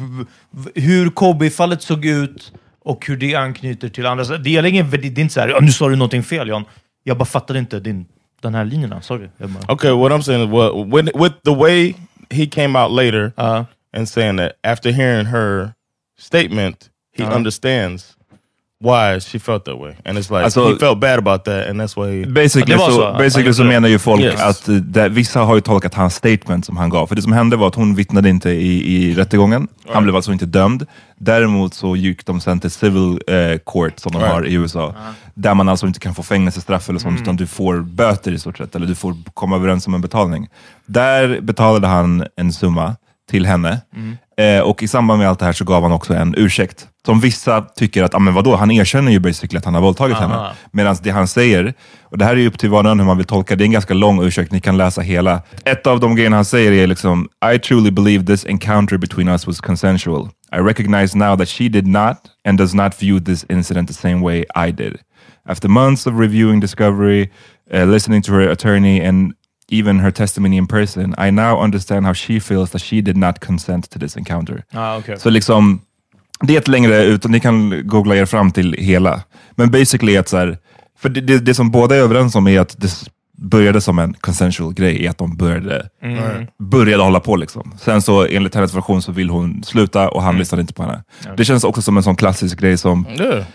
hur Kobe-fallet såg ut och hur det anknyter till andra. Det är ingen, det är inte så här, nu sa du någonting fel, Jan. Jag bara fattade inte din den här linjen. Sorry. Bara... Okay, what I'm saying is, well, when, with the way he came out later. Uh. And saying that after hearing her statement, he uh-huh. understands why she felt that way. And it's like, alltså, he felt bad about that, and that's why he... Basically, så, så, basically så menar ju folk yes. att det, vissa har ju tolkat hans statement som han gav. För det som hände var att hon vittnade inte i, i rättegången. Right. Han blev alltså inte dömd. Däremot så gick de sen till civil eh, court som de right. har i U S A. Uh-huh. Där man alltså inte kan få fängelsestraff eller sånt, mm. utan du får böter i stort sett. Eller du får komma överens om en betalning. Där betalade han en summa till henne. Mm. Eh, och i samband med allt det här så gav han också en ursäkt. Som vissa tycker att, ah, men vadå, han erkänner ju basically att han har våldtagit Aha. henne. Medan det han säger, och det här är ju upp till var och en hur man vill tolka, det är en ganska lång ursäkt, ni kan läsa hela. Ett av de grejerna han säger är liksom, I truly believe this encounter between us was consensual. I recognize now that she did not and does not view this incident the same way I did. After months of reviewing discovery, uh, listening to her attorney and even her testimony in person, I now understand how she feels that she did not consent to this encounter. Ah, okay. Så liksom, det är ett längre ut och ni kan googla er fram till hela. Men basically att så här, för det, det, det som båda är överens om är att det började som en consensual grej, i att de började, mm. började hålla på liksom. Sen så enligt hennes version så vill hon sluta och han mm. lyssnade inte på henne. Okay. Det känns också som en sån klassisk grej som... Mm.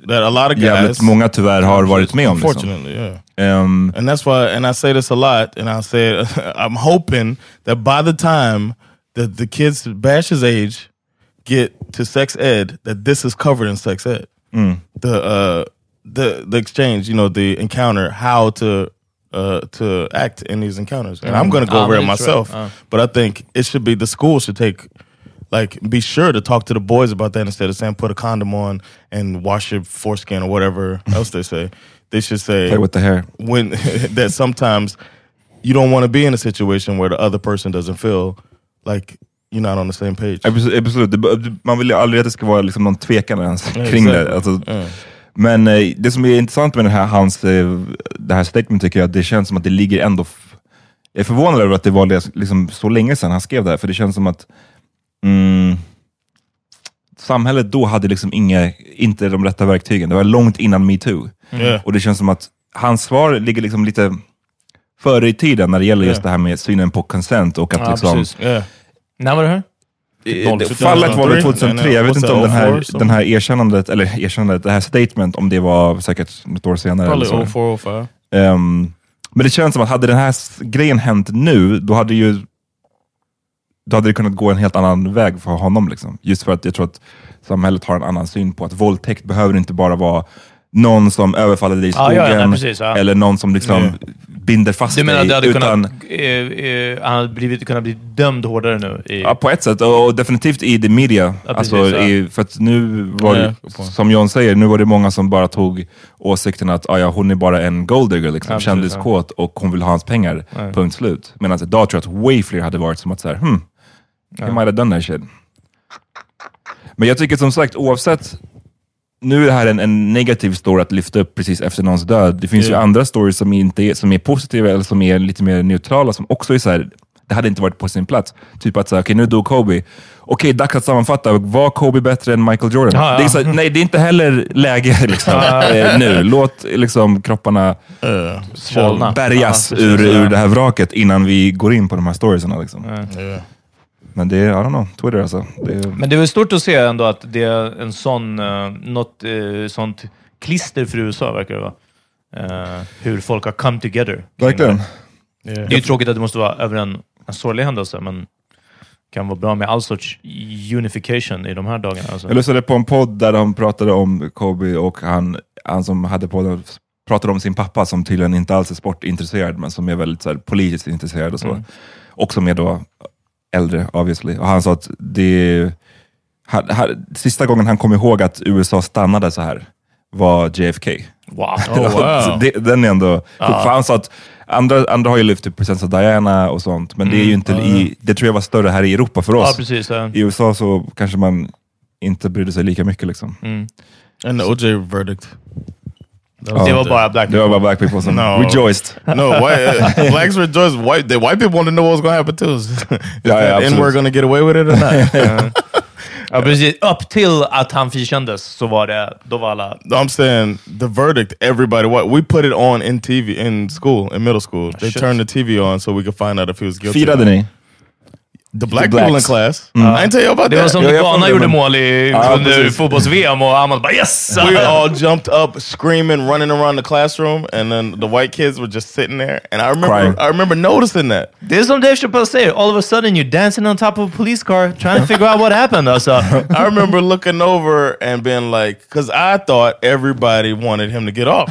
that a lot of guys, jävligt många tyvärr har varit med om. Unfortunately, liksom. yeah. Um, and that's why, and I say this a lot, and I say it, I'm hoping that by the time that the kids Bash's age get to sex ed, that this is covered in sex ed. Mm. The uh, the the exchange, you know, the encounter, how to uh, to act in these encounters. And mm. I'm going to go um, over it myself, right. uh. but I think it should be the school should take. Like, be sure to talk to the boys about that instead of saying put a condom on and wash your foreskin or whatever else they say. They should say play with the hair. When that sometimes you don't want to be in a situation where the other person doesn't feel like you're not on the same page. Absolut. Man vill ju aldrig att det ska vara liksom någon tvekan ens yeah, kring exactly. det. Alltså, yeah. Men eh, det som är intressant med den här, hans, eh, det här statement tycker jag, att det känns som att det ligger ändå... F- jag är förvånad över att det var liksom så länge sedan han skrev det här, för det känns som att Mm. samhället då hade liksom inga, inte de rätta verktygen. Det var långt innan MeToo. Mm. Och det känns som att hans svar ligger liksom lite före i tiden när det gäller just yeah. det här med synen på consent och att ja, liksom... Yeah. När var det här? Det, fallet var det tjugohundratre. Jag vet inte om den här, den här erkännandet, eller erkännandet, det här statement, om det var säkert något år senare. Probably eller oh four oh five. Um, men det känns som att hade den här grejen hänt nu, då hade ju då hade det kunnat gå en helt annan väg för honom. Liksom. Just för att jag tror att samhället har en annan syn på att våldtäkt behöver inte bara vara någon som överfaller dig i skogen, ah, ja, ja, precis, ja. eller någon som liksom yeah. binder fast dig. Du menar att det hade utan, kunnat, eh, eh, han hade blivit, kunnat bli dömd hårdare nu? I... Ja, på ett sätt. Och definitivt i the media. Ja, alltså, precis, ja. i, för att nu var yeah. som John säger, nu var det många som bara tog åsikten att ah, ja, hon är bara en golddigger, liksom, ja, kändiskåt ja. och hon vill ha hans pengar. Ja. Punkt slut. Medan idag tror jag att way fler hade varit som att säga, hmm, he might have done that shit. Men jag tycker som sagt, oavsett, nu är det här en, en negativ story att lyfta upp precis efter någons död. Det finns yeah. ju andra stories som, inte är, som är positiva eller som är lite mer neutrala, som också är så här, det hade inte varit på sin plats. Typ att säga, okej okay, nu dog Kobe. Okej, okay, dags att sammanfatta. Var Kobe bättre än Michael Jordan? Ah, ja. Det är så, nej, det är inte heller läge liksom, eh, nu. Låt liksom kropparna uh, svalna. Bärgas ah, ur, ur det här vraket innan vi går in på de här storiesarna. Liksom. Yeah. Men det är, I don't know, Twitter alltså. Det är... Men det är väl stort att se ändå att det är en sån, uh, något uh, sånt klister för U S A, verkar det vara. Uh, hur folk har come together. Verkligen. Yeah. Det är ju tråkigt att det måste vara över en, en sorglig händelse, men kan vara bra med all sorts unification i de här dagarna. Alltså. Jag lyssnade på en podd där de pratade om Kobe och han, han som hade podden pratade om sin pappa som tydligen inte alls är sportintresserad, men som är väldigt så här, politiskt intresserad och så. Mm. Och som är då äldre, obviously. Och han sa att det han, han, sista gången han kom ihåg att U S A stannade så här var J F K. Wow. Oh, wow. det, den är ändå... Ah. För han sa att andra, andra har ju lyft upp prinsessa Diana och sånt, men mm. det är ju inte ah, i... Det tror jag var större här i Europa för oss. Ah, precis, ja. I U S A så kanske man inte brydde sig lika mycket liksom. Mm. And the O J verdict. Ja, det var bara black people. Det var bara black people som no. rejoiced. No, white, uh, blacks rejoiced. White, the white people want to know what's going to happen too. Is ja, ja, and we're going to get away with it or not? uh, ja, precis. Upp till att han frikändes så var det, då var alla... I'm saying the verdict, everybody, what we put it on in T V, in school, in middle school. They Shit. turned the T V on so we could find out if he was guilty. Firade ni? The black The people in blacks. class. Mm. I didn't tell you about Det that. var som Ja, jag Ghana får gjorde det, men- mål i Ja, under precis. fotbolls-V M och Ahmad bara yes! We all jumped up, screaming, running around the classroom, and then the white kids were just sitting there. And I remember, Crying. I remember noticing that. Det är som Dave Chappelle säger, all of a sudden you're dancing on top of a police car trying to figure out what happened. Alltså. I remember looking over and being like, because I thought everybody wanted him to get off.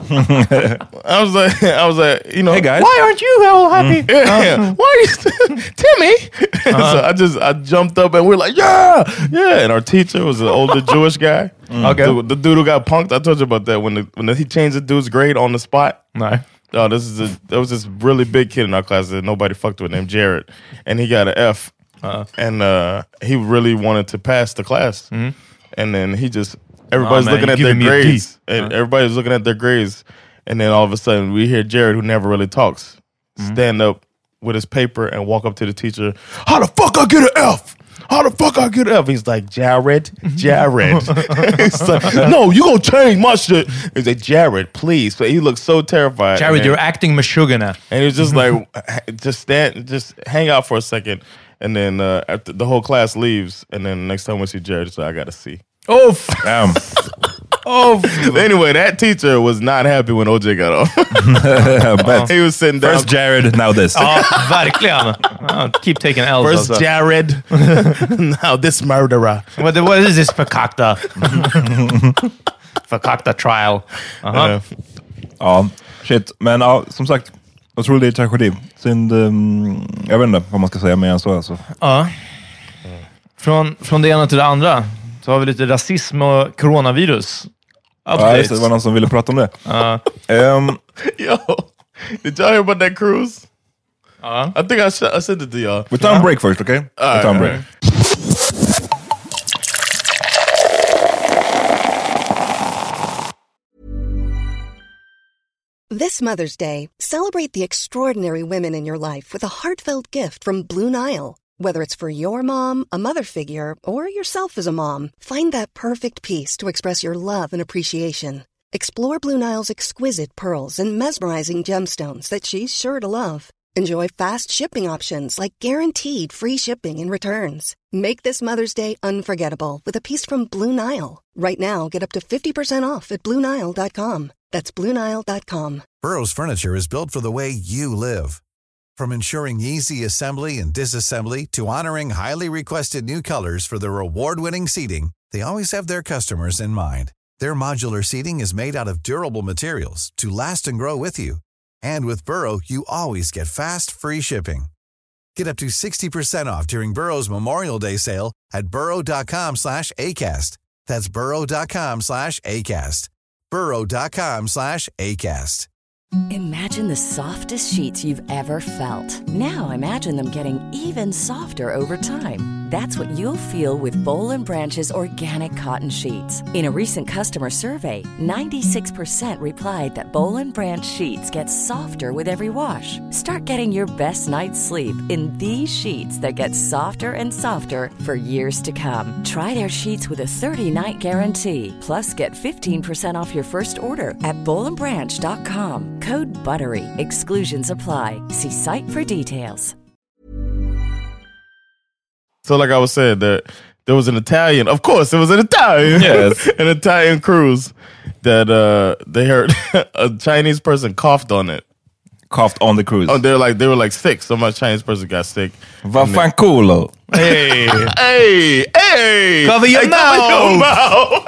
I was like, I was like, you know, Hey guys. Why aren't you all happy? Yeah, why are you st- Timmy? So I just I jumped up and we we're like, yeah, yeah. And our teacher was an older Jewish guy. Okay. The, the dude who got punked. I told you about that when the, when the, he changed the dude's grade on the spot. Nej. Oh, this is a, there was this really big kid in our class that nobody fucked with named Jared, and he got an F, Uh-huh. and uh, he really wanted to pass the class, Mhm. and then he just everybody's Oh, man, looking you at their giving me a D. grades, and Uh. everybody's looking at their grades, and then all of a sudden we hear Jared, who never really talks, stand up with his paper and walk up to the teacher. How the fuck I get an F? How the fuck I get an F? He's like, Jared, Jared. He's like, no, you gonna change my shit. He's like, Jared, please. So he looked so terrified. Jared, and, you're acting med sugar now. and he was just like, just stand, just hang out for a second. And then uh, after the whole class leaves, and then next time we see Jared, he's like, I gotta see. Oof! Damn. Oh, anyway, that teacher was not happy when O J got off. Bet. He was sitting down. First Jared, now this. Ja, verkligen. Uh, keep taking L's. First alltså. Jared, now this murderer. What, what is this fakakta? Fakakta trial. Uh-huh. Yeah. Ja, shit. Men ja, som sagt, otrolig tragedi. Synd, um, jag vet inte vad man ska säga mer än så. Alltså. Ja. Från, från det ena till det andra så har vi lite rasism och coronavirus. Ja, just det, det var någon som ville prata om det. Uh. Um, Yo, did y'all hear about that cruise? Uh. I think I, sh- I sent it to y'all. we tar en break först, okej? Okay? Vi tar en break. This Mother's Day, celebrate the extraordinary women in your life with a heartfelt gift from Blue Nile. Whether it's for your mom, a mother figure, or yourself as a mom, find that perfect piece to express your love and appreciation. Explore Blue Nile's exquisite pearls and mesmerizing gemstones that she's sure to love. Enjoy fast shipping options like guaranteed free shipping and returns. Make this Mother's Day unforgettable with a piece from Blue Nile. Right now, get up to fifty percent off at Blue Nile dot com. That's Blue Nile dot com. Burrow's furniture is built for the way you live. From ensuring easy assembly and disassembly to honoring highly requested new colors for their award-winning seating, they always have their customers in mind. Their modular seating is made out of durable materials to last and grow with you. And with Burrow, you always get fast, free shipping. Get up to sixty percent off during Burrow's Memorial Day sale at burrow dot com slash ACAST. That's burrow dot com slash ACAST. burrow dot com slash ACAST. Imagine the softest sheets you've ever felt. Now imagine them getting even softer over time. That's what you'll feel with Boll and Branch's organic cotton sheets. In a recent customer survey, ninety-six percent replied that Boll and Branch sheets get softer with every wash. Start getting your best night's sleep in these sheets that get softer and softer for years to come. Try their sheets with a thirty-night guarantee. Plus, get fifteen percent off your first order at boll and branch dot com. Code BUTTERY. Exclusions apply. See site for details. So like I was saying, that there was an Italian, of course it was an Italian, yes, an Italian cruise that uh, they heard a Chinese person coughed on it. Coughed on the cruise. Oh, they're like they were like sick. So much Chinese person got sick. Vad fan cool. Hey, hey, hey! Cover your hey, mouth. Cover your mouth.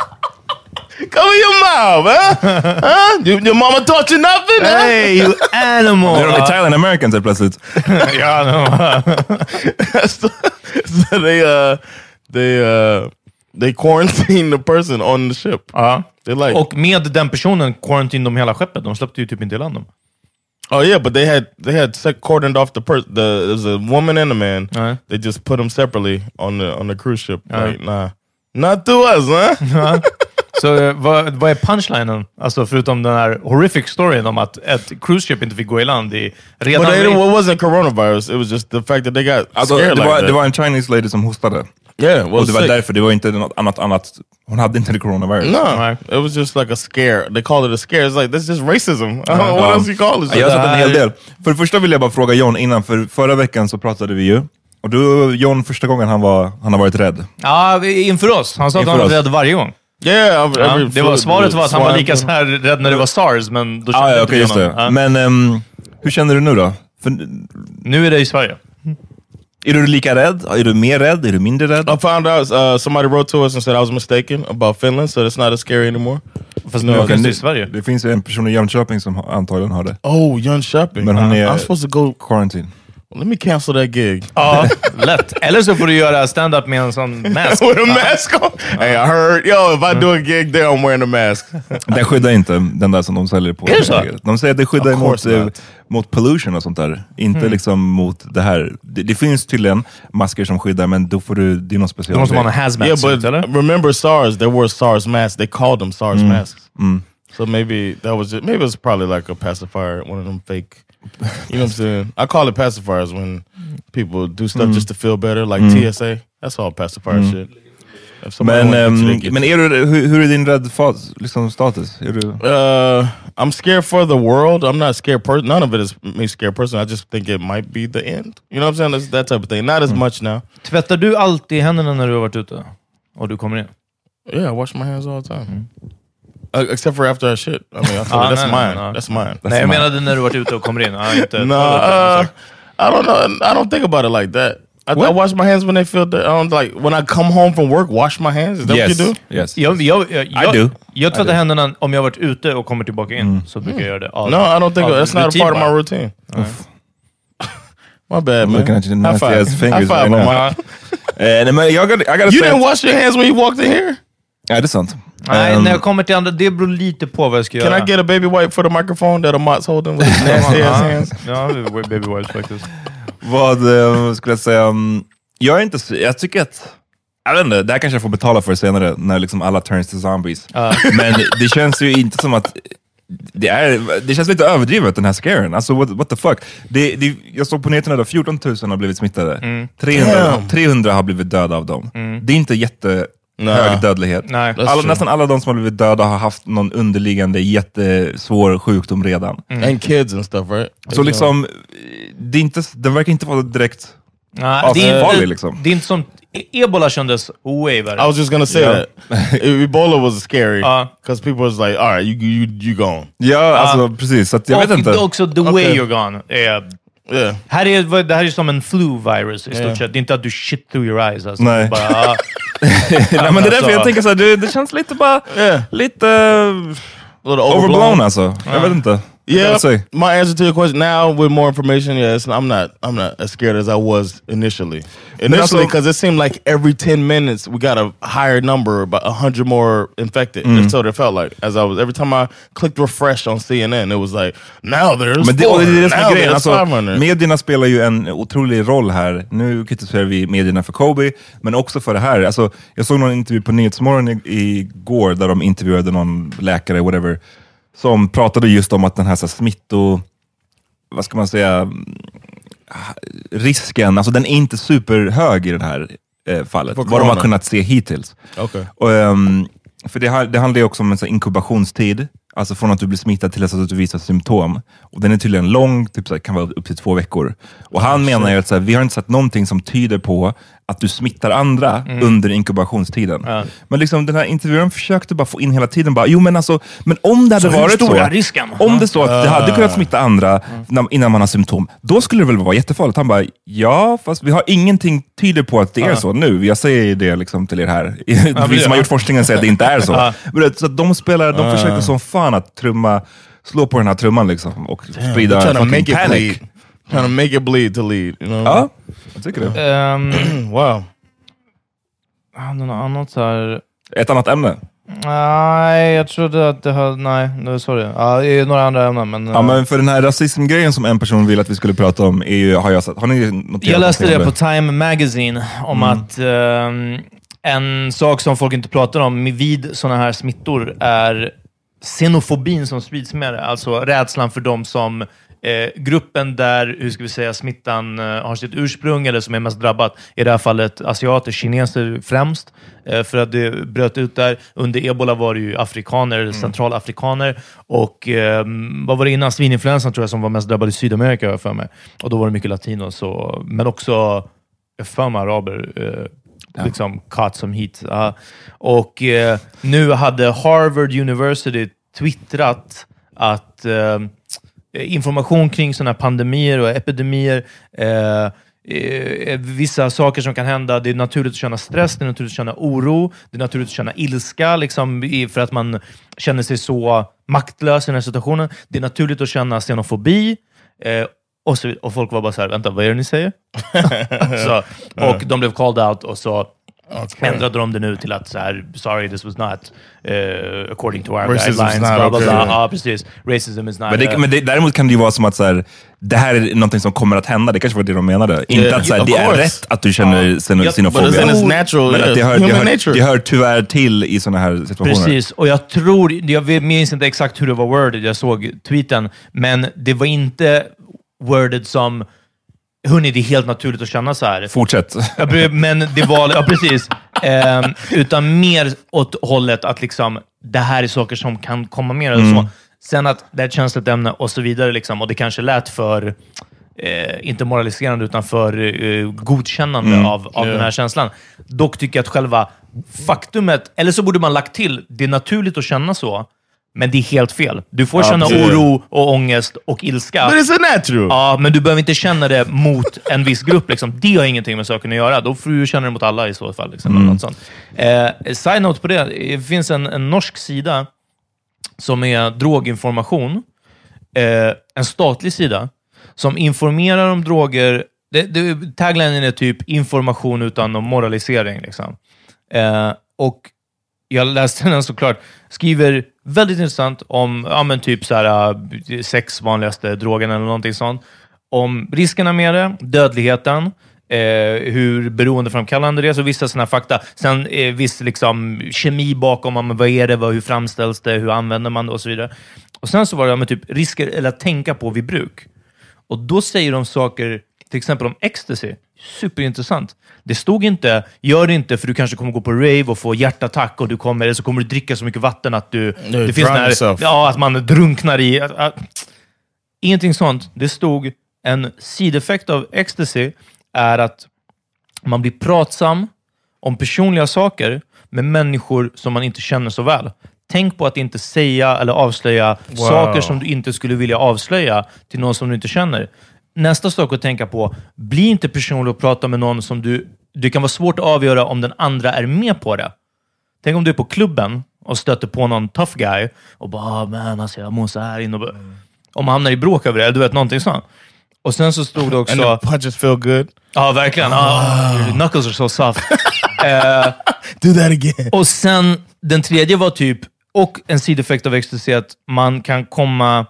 Cover your mouth, huh? huh? Your, your mama taught you nothing, huh? Hey, you animal! They're Italian Americans helt plötsligt. Ja, no. so, so they uh they uh they quarantined the person on the ship. Ja. They like Och med den personen quarantined de hela skeppet. De släppte ju typ inte i land dem. Oh yeah, but they had they had sec- cordoned off the person. The there's a woman and a man. Uh-huh. They just put them separately on the on the cruise ship. Uh-huh. Like nah, not to us, huh? Ja. Så vad, vad är punchlinen? Alltså förutom den här horrific storyn om att ett cruise ship inte fick gå i land i redan... But it, it wasn't coronavirus. It was just the fact that they got alltså, scared det, like var, that. det var en Chinese lady som hostade. Yeah, well, och det var sick. därför, det var inte något annat, annat. Hon hade inte det coronavirus. No, it was just like a scare. They called it a scare. It's like, that's just racism. I don't know what Ja. else you call it. Ja, jag har sett en hel del. För det första vill jag bara fråga John innan, för förra veckan så pratade vi ju. Och då, John, första gången han, var, han har varit rädd. Ja, inför oss. Han sa att Inför han var oss. rädd varje gång. Yeah, every, Ja, every det var, food, svaret var att han var swine. lika så här rädd när det var SARS, men då kände Ah, ja, inte okej, just det. Ja. Men um, hur känner du nu då? För, Nu är det i Sverige. är du lika rädd? Är du mer rädd? Är du mindre rädd? I found out uh, somebody wrote to us and said I was mistaken about Finland, so it's not as scary anymore. Fast nu No, är Okej, det det, i Sverige. det finns ju en person i Jönköping som antagligen har det. Oh, Jönköping. Men hon Uh, är I'm supposed to go. quarantine. Let me cancel that gig. Ja, lätt. Eller så får du göra stand-up med en sån mask. With a mask on. Hey, I heard. Yo, if I do a gig there, I'm wearing a mask. Den skyddar inte den där som de säljer på. Är det så? De säger att det skyddar Of mot, course eh, not. mot pollution och sånt där. Inte Mm. liksom mot det här. Det, det finns tydligen masker som skyddar, men då får du, det är någon speciell Då måste man ha grej. hazmat Yeah, suit, but eller? remember SARS? There were SARS masks. They called them SARS masks. So maybe that was just, maybe it was probably like a pacifier, one of them fake. You know what I'm saying? I call it pacifiers when people do stuff just to feel better, like T S A. That's all pacifier shit. If somebody Men, wants to ehm, get- men är du, hur, hur är din rädd fas, liksom status? Är du, Uh, I'm scared for the world. I'm not scared. Per- none of it is me scared person. I just think it might be the end. You know what I'm saying? It's that type of thing. Not as much now. Tvättar du alltid händerna när du har varit ute? Och du kommer in? Yeah, I wash my hands all the time. Mm. Uh, except for after I shit. I mean, I thought, ah, that's, nej, mine. nej, that's mine. That's Nej, jag mine. menade när du varit ute och kommer in. Ah, inte no, uh, I don't know. I don't think about it like that. I, I wash my hands when they feel that. I don't like when I come home from work. Wash my hands. Is that yes. what you do? Yes. Jag, jag, jag, I do. Jag tvättar händerna om jag varit ute och kommer tillbaka in. Mm. Så brukar jag göra det. All, no, I don't think all, that's not a part of my routine. Mm. My bad, man. Looking at your nasty ass fingers High five, right now. man. uh, men jag gotta, I gotta you say didn't wash your hands when you walked in here? Ja, det är sant. Nej, um, när jag kommer till andra, det beror lite på vad jag ska can göra. Can I get a baby wipe for the microphone that Amat's holding with his nasty ass hands? Ja, baby wipes faktiskt. Vad uh, skulle jag säga? Um, jag är inte så, jag tycker att, jag vet inte, det här kanske jag får betala för senare när liksom alla turns till zombies. Uh. Men det känns ju inte som att det, är, det känns lite överdrivet den här scaren. Alltså what, what the fuck. Det, det, jag såg på nätet att fjorton tusen har blivit smittade. Mm. trehundra, trehundra har blivit döda av dem. Mm. Det är inte jätte No. hög dödlighet. Nej, alla, nästan alla de som har blivit döda har haft någon underliggande jättesvår sjukdom redan. Mm. And kids and stuff, right? Så liksom, det, är inte, det verkar inte vara direkt Nej, avfarlig liksom. Det är inte som, Ebola kändes way värre. I was just gonna say yeah. that. Ebola was scary. Because uh, people was like, all right, you, you, you gone. Ja, uh, alltså precis. Så att jag och vet inte. också the way okay. you're gone. Är, yeah. här är, det här är som en flu-virus i stort yeah. sett. Det är inte att du shit through your eyes. Alltså. Nej. Bara, uh, Nej, men det är därför jag tänker så här, det, det känns lite bara, yeah. lite uh, overblown. overblown alltså. Uh. Jag vet inte. Yeah, my answer to your question now with more information, yes, I'm not, I'm not as scared as I was initially. Initially, because it seemed like every ten minutes we got a higher number, about a hundred more infected. Mm. That's what it felt like. As I was, every time I clicked refresh on C N N, it was like, now there's Men det, four, det är det som now är grejen. Alltså, five hundred. Medierna spelar ju en otrolig roll här. Nu kritiserar vi medierna för Kobe, men också för det här. Alltså, jag såg någon intervju på Nyhetsmorgon igår där de intervjuade någon läkare, whatever, som pratade just om att den här så här, smitto, vad ska man säga, risken, alltså den är inte superhög i det här eh, fallet. Vad de har kunnat se hittills. Okay. Och, um, för det, här, det handlar ju också om en så här, inkubationstid. Alltså från att du blir smittad till att du visar symptom. Och den är tydligen lång, typ så här, kan vara upp till två veckor. Och han oh, menar ju att så här, vi har inte sett någonting som tyder på att du smittar andra mm. under inkubationstiden. Ja. Men liksom den här intervjun försökte bara få in hela tiden bara, jo men alltså, men om det hade så varit så, risken? om det så att det hade kunnat smitta andra mm. innan man har symptom, då skulle det väl vara jättefarligt. Han bara, ja, fast vi har ingenting tyder på att det är ja. så nu. Jag säger det liksom till er här. Ja, vi som har gjort forskningen säger att det inte är så. Ja. Så att de spelar, de försökte som fan att trumma, slå på den här trumman liksom och Damn, sprida fucking panic. Trying to make it bleed to lead, you know? Ja, jag tycker det. Um, wow. Något annat här. Ett annat ämne? Nej, jag trodde att det har... Nej, sorry. Ja, det är några andra ämnen, men... Ja, men för den här rasismgrejen som en person vill att vi skulle prata om är ju, har jag sett. Har ni noterat? Jag läste det på Time Magazine om mm. att um, en sak som folk inte pratar om vid sådana här smittor är xenofobin som sprids med det. Alltså rädslan för dem som... Eh, gruppen där, hur ska vi säga, smittan eh, har sitt ursprung eller som är mest drabbat, i det här fallet asiater, kineser främst, eh, för att det bröt ut där. Under Ebola var det ju afrikaner, mm. centralafrikaner, och eh, vad var det innan? Svininfluensan tror jag som var mest drabbad i Sydamerika för mig, och då var det mycket latinos, och, men också för mig araber eh, ja. liksom caught some heat. Uh, och eh, nu hade Harvard University twittrat att eh, information kring sådana pandemier och epidemier, eh, eh, vissa saker som kan hända. Det är naturligt att känna stress, det är naturligt att känna oro, det är naturligt att känna ilska liksom, för att man känner sig så maktlös i den här situationen. Det är naturligt att känna xenofobi, eh, och, så, och folk var bara så här, vänta, vad är det ni säger? så, och de blev called out, och så okay. ändrade de det nu till att så här, sorry, this was not uh, according to our Racism guidelines. Bla, bla, bla. Ja, precis. Racism is not... Men, det, uh, men det, däremot kan det ju vara som att så här, det här är någonting som kommer att hända. Det kanske var det de menade. Yeah. Inte att så här, det är rätt att du känner uh, xenofobi. But it's natural, men yeah. att det hör, det, hör, det hör tyvärr till i sådana här situationer. Precis, och jag tror, jag minns inte exakt hur det var worded, jag såg tweeten, men det var inte worded som hörni, det är helt naturligt att känna så här. Fortsätt. Men det var, ja precis. Eh, utan mer åt hållet att liksom, det här är saker som kan komma mer eller mm. så. Sen att det är ett känsligt ämne och så vidare liksom, och det kanske lät för eh, inte moraliserande utan för eh, godkännande mm. av, av yeah. den här känslan. Dock tycker jag att själva faktumet, eller så borde man lagt till, det är naturligt att känna så, men det är helt fel. Du får Ja, känna precis. oro och ångest och ilska. But it's natural. Ja, men du behöver inte känna det mot en viss grupp. Liksom. Det har ingenting med saken att göra. Då får du känna det mot alla i så fall. Liksom, eller något sånt. Eh, side note på det. Det finns en, en norsk sida som är droginformation. Eh, en statlig sida som informerar om droger. Det, det, taglinen är typ information utan någon moralisering. Liksom. Eh, och jag läste den såklart. Skriver väldigt intressant om ja, men typ så här, uh, sex vanligaste drogerna eller någonting sånt. Om riskerna med det, dödligheten, eh, hur beroendeframkallande det är, så vissa sådana fakta. Sen eh, viss liksom, kemi bakom, om vad är det, vad, hur framställs det, hur använder man det och så vidare. Och sen så var det med typ risker eller att tänka på vid bruk. Och då säger de saker, till exempel om ecstasy. Superintressant. Det stod inte, gör det inte för du kanske kommer gå på rave och få hjärtattack och du kommer, eller så kommer du dricka så mycket vatten att du... No, det finns där, ja, att man drunknar i... Att, att, ingenting sånt. Det stod, en sideffekt av ecstasy är att man blir pratsam om personliga saker med människor som man inte känner så väl. Tänk på att inte säga eller avslöja Wow. saker som du inte skulle vilja avslöja till någon som du inte känner. Nästa sak att tänka på, bli inte personlig och prata med någon som du... Det kan vara svårt att avgöra om den andra är med på det. Tänk om du är på klubben och stöter på någon tough guy och bara, ah, man, alltså, jag mår så här in och... Mm. Om man hamnar i bråk över det, eller du vet, någonting sånt. Och sen så stod det också... And the punches feel good. Ja, verkligen. Ah, your knuckles are so soft. uh, Do that again. och sen, den tredje var typ, och en sideffekt av ecstasy, att man kan komma...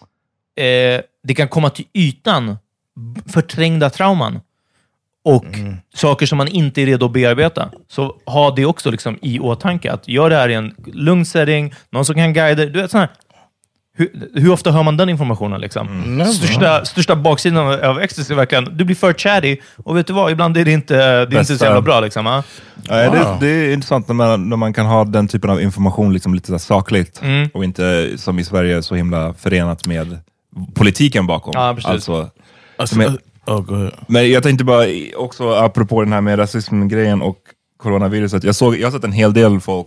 Eh, det kan komma till ytan förträngda trauman och mm. saker som man inte är redo att bearbeta. Så ha det också liksom i åtanke, att gör det här i en lugn setting, någon som kan guida. Du vet, sån här, hur, hur ofta hör man den informationen? Liksom? Mm. Största, största baksidan av ecstasy är verkligen, du blir för chatty, och vet du vad, ibland är det inte, det är inte så jävla bra. Liksom, ja? Ja, wow. det, det är intressant när man, när man kan ha den typen av information liksom lite så här sakligt mm. och inte som i Sverige så himla förenat med politiken bakom. Ja, precis. Alltså, Alltså, men, oh, go ahead. men jag tänkte bara också apropå den här med rasismgrejen och coronaviruset. Jag, såg, jag har sett en hel del folk,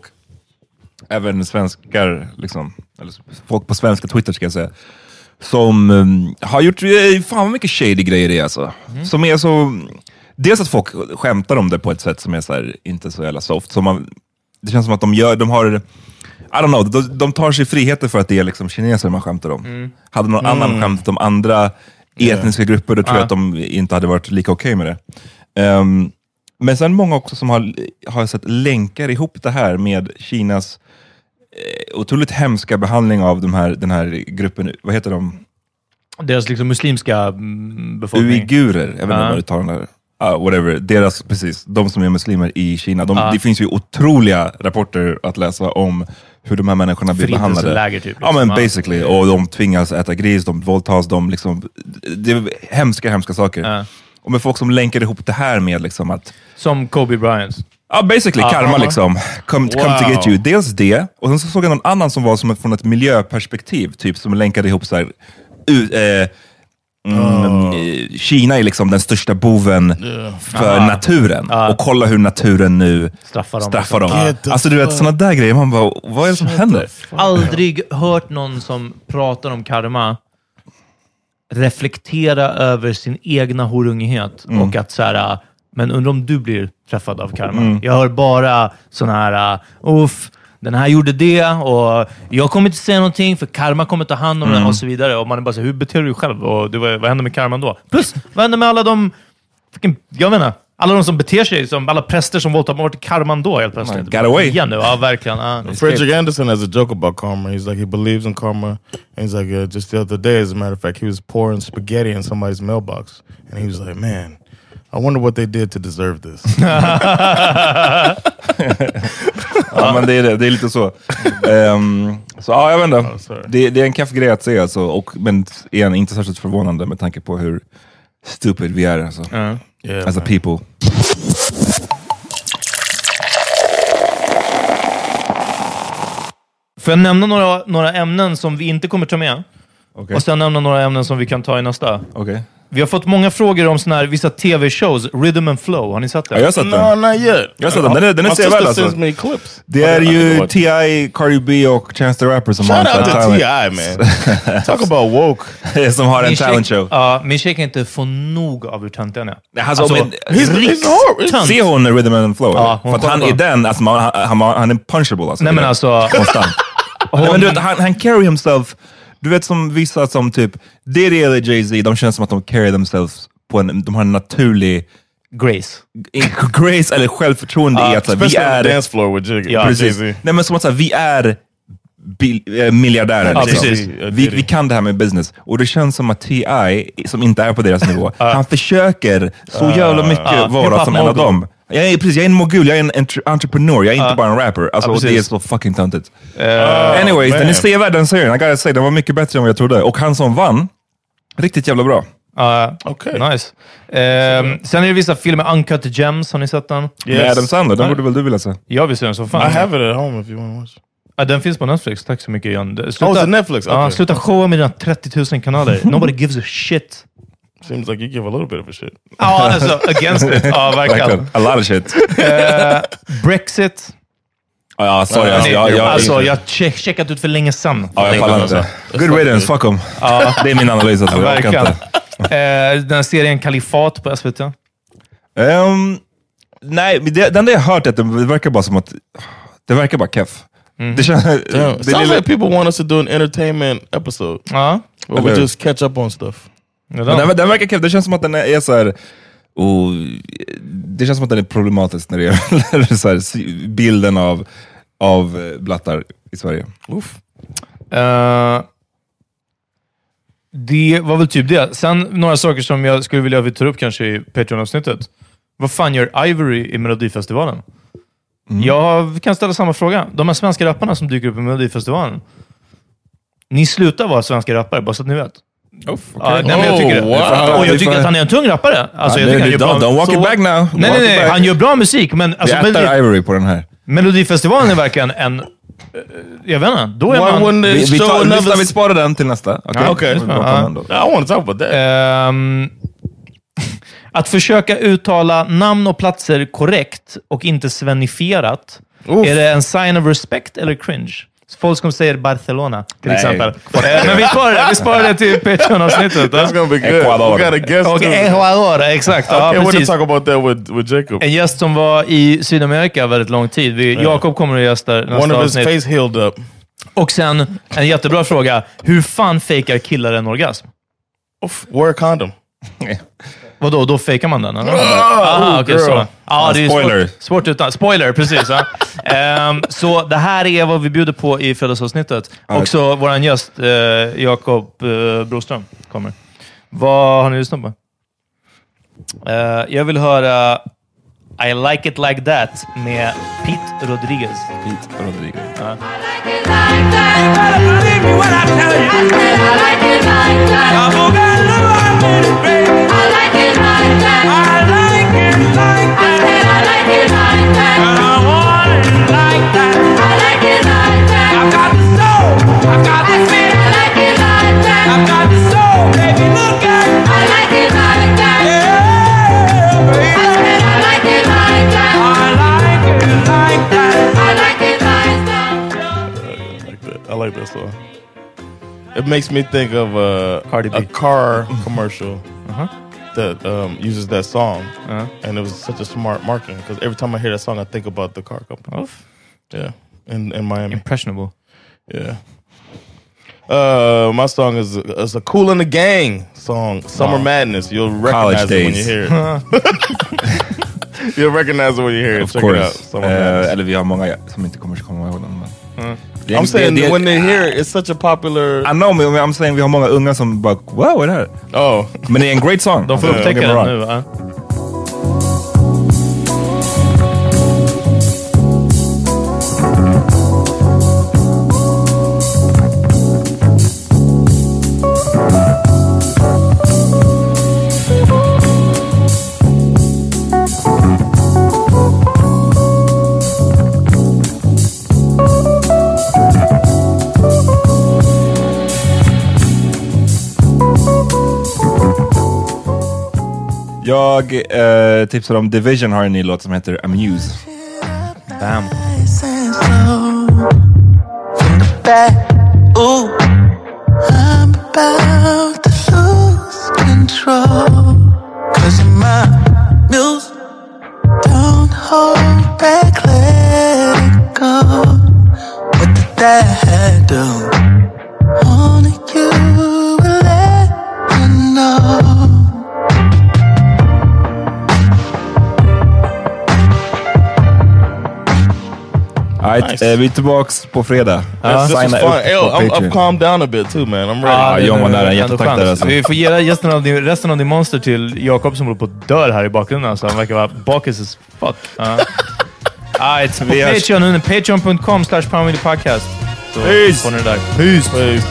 även svenskar, liksom, eller folk på svenska Twitter ska jag säga, som um, har gjort fan vad mycket shady grejer det är alltså. Mm. Som är så... Dels att folk skämtar om det på ett sätt som är så här, inte så jävla soft. Så man, det känns som att de gör... De har... I don't know, de, de tar sig friheter för att det är liksom kineser man skämtar om. Mm. Hade någon mm. annan skämt om andra etniska yeah. grupper, då tror jag uh. att de inte hade varit lika okej okay med det. Um, men sen många också som har, har sett länkar ihop det här med Kinas eh, otroligt hemska behandling av de här, den här gruppen, vad heter de? Deras liksom muslimska befolkning. Uigurer, jag vet inte uh. vad du tar den där. Uh, whatever, deras, precis, de som är muslimer i Kina. De, uh. Det finns ju otroliga rapporter att läsa om hur de här människorna blir behandlade. Läger, typ, liksom. Ja, men basically. Och de tvingas äta gris, de våldtas, de liksom... Det är hemska, hemska saker. Uh. Och med folk som länkar ihop det här med liksom att... Som Kobe Bryant. Ja, uh, basically, uh, karma uh. liksom. Come, wow. come to get you. Dels det, och sen så såg jag någon annan som var som ett, från ett miljöperspektiv, typ, som länkade ihop så här... Uh, eh, Mm, oh. Kina är liksom den största boven yeah. för ah. naturen. Ah. Och kolla hur naturen nu straffar dem. Straffar dem. Ah. Alltså du vet, sådana där grejer. Man bara, vad är det som Get händer? Aldrig hört någon som pratar om karma reflektera över sin egna horungighet. Mm. Och att så här, men undrar om du blir träffad av karma. Mm. Jag hör bara sådana här, uff, den här gjorde det och jag kommer inte säga någonting för karma kommer ta hand om mm. den och så vidare. Och man är bara så här, hur beter du dig själv? Och det, vad händer med karman då? Plus, vad händer med alla de, jag vet inte, alla de som beter sig, som alla präster som våldtar, vart är karman då helt plötsligt? Got away. Igen nu, ja verkligen. Ah, Frederick Anderson has a joke about karma. He's like, he believes in karma. And he's like, uh, just the other day, as a matter of fact, he was pouring spaghetti in somebody's mailbox. And he was like, man, I wonder what they did to deserve this. Ja, men det är, det, det är lite så. Um, så ja, jag vet inte. Oh, det, det är en kaff grej att se alltså, och, men är inte särskilt förvånande med tanke på hur stupid vi är alltså. Uh, yeah, as man. A people. Får jag nämna några, några ämnen som vi inte kommer ta med? Okay. Och sen nämna några ämnen som vi kan ta i nästa. Okay. Vi har fått många frågor om såna här vissa tv-shows, Rhythm and Flow. Har ni sett det? Ja, jag har sett No, den. not yet. Jag har sett den. Den är, den är My sevärd sister alltså. sends me clips. Det är I can ju watch. T I, Cardi B och Chance the Rapper som har en Shout out to talent. T I, man. Talk about woke. som har en Min talent tjej- show. Ja, min tjej kan inte få nog av hur töntig han är. Alltså, men, He's, he's hard. tönt. ser hon Rhythm and Flow? Ja, För hon att han kollar är på. den, alltså, man, han, han, han är punchable alltså. Nej men alltså... Konstant. Nej, men du vet, han, han carry himself, du vet som vissa som typ Diddy eller Jay-Z, de känns som att de carry themselves på en, de har en naturlig Grace. grace eller självförtroende i att så, här, vi Especially on the är... dance floor with Jiggy. Ja, Precis. Jay-Z. Nej men som att så här, vi är bil, äh, miljardärer. Ja, liksom. precis. Vi, vi kan det här med business. Och det känns som att T I, som inte är på deras nivå, han försöker så jävla mycket Uh, vara hip-hop som en av mogul. dem. Jag är, precis, jag är en mogul, jag är en entre- entreprenör, jag är inte bara en rapper. Alltså, Ja, och det är precis. så fucking töntigt. Uh, Anyways, man. den är sevärd den serien. I gotta say, den var mycket bättre än vad jag trodde. Och han som vann, riktigt jävla bra. uh, Okay. Nice. Ehm, sen är det vissa filmer, Uncut Gems, har ni sett den? Med Adam Sandler, den borde väl du vilja se? Jag vill se den så I fan. have it at home if you want to watch. Ja, den finns på Netflix, tack så mycket Jan. Sluta, Oh, it's a Netflix? Ja, Okay. sluta showa med dina trettio tusen kanaler. Nobody gives a shit. Seems like you give a little bit of a shit. Ja, alltså, against it. Ja, verkligen. Verkligen. A lot of shit. Eh, Brexit. Ja, ja, sorry. Ja, Alltså, jag, jag, alltså, jag har check, checkat ut för länge sedan. ja, jag pallar inte. Good riddance, fuck em. Det är min analys. Alltså. Jag orkar Verkligen. inte. Eh, den här serien Kalifat på S V T. Um, nej, men det, den där jag har hört, att det verkar bara som att det verkar bara keff. Det känns... Damn. Det Sounds lilla, like people want us to do an entertainment episode. Ja. Where we Eller- just catch up on stuff. Ja, men den, den verkar keff. Det känns som att den är, är så här... Oh, det känns som att den är problematisk när det gäller så här, sy- bilden av, av eh, blattar i Sverige. Uff. Eh, det var väl typ det. Sen några saker som jag skulle vilja att vi tar upp kanske i Patreon-avsnittet. Vad fan gör Ivory i Melodifestivalen? Jag kan ställa samma fråga. De här svenska rapparna som dyker upp i Melodifestivalen. Ni slutar vara svenska rappare, bara så att ni vet. Oh, Ja, nej, men jag tycker det. Oh, wow. Och jag tycker att han är en tung rappare. Alltså, jag Ja, tycker han nej, gör don't, bra- don't walk så- it back now. Nej, Walk nej, it nej. back. Han gör bra musik, men Vi alltså, äter Melodi- Ivory på den här. Melodifestivalen är verkligen en... eh, Jag vet inte. Då är Why man... wouldn't Vi, they vi, show tar, another... lyssna, vi sparar den till nästa. Okay? Ja, okay. Vi pratar om Ja. den då. I want to talk about that. Ehm, att försöka uttala namn och platser korrekt och inte svenifierat. Uff. Är det en sign of respect eller cringe? Folk som säger Barcelona, till Nej. exempel. Eh, Men vi sparar det, vi sparar det till Patreon-avsnittet. That's gonna be good. Ecuador. We got a guest Och too. Ecuador, exakt. Ja, Okay, we're gonna precis. talk about that with, with Jacob. En gäst som var i Sydamerika väldigt lång tid. Vi, Jakob kommer att gästa nästa One of his avsnitt. face healed up. Och sen, en jättebra fråga. Hur fan fejkar killar en orgasm? Oof, wear a condom. Vadå, då fejkar man den? Eller? Ah, Aha, oh, okej, girl. så. Ja, det är ju Spoiler. Svårt, svårt utan. Spoiler, precis. Ja. Ehm, så det här är vad vi bjuder på i fredagsavsnittet. Också vår gäst, uh, Jakob uh, Broström, kommer. Vad har ni lyssnat på? Uh, jag vill höra I Like It Like That med Pete Rodriguez. Pete Rodriguez. Ja. I like that song. It makes me think of uh, Cardi B. a car commercial Uh-huh. that um, uses that song, Uh-huh. and it was such a smart marketing because every time I hear that song, I think about the car company. Oof. Yeah, in in Miami. Impressionable. Yeah. Uh, my song is is a Kool and the Gang song, Summer Madness. You'll recognize it when you days. hear it. You'll recognize it when you hear it. Of Check it out. course. Summer Eh, Madness. eller vi har många som inte kommer att komma ihåg den. Men. Det är- I'm saying det- det- when they hear it, it's such a popular. I know, men I'm saying vi har många unga som bara, wow, vad är det här? Oh, Men det är en great song. De får Alltså, upptäcka don't get me den wrong. nu, va? Jag eh, tipsar om Division har en ny låt som heter Amuse. Bam. Ooh, I'm about to lose control. Cause you're my muse. Don't hold back, let it go. What did that do? Only you will let me know. Alright, Nice. eh, vi är tillbaks på fredag. This Signa was upp fun. på Hey, I'm, Patreon. I've calmed down a bit too, man. I'm ready. Ja, det är John var ändå- nära. ändå Jättetack chans. där alltså. Vi får ge resten av, din, resten av din monster till Jakob som håller på att dör här i bakgrunden. Alltså. Han verkar vara bakis as fuck. Uh. Alright, på Vi hörs. Patreon under patreon dot com slash Power Media Podcast. Så Peace. får ni det där. Peace. Peace.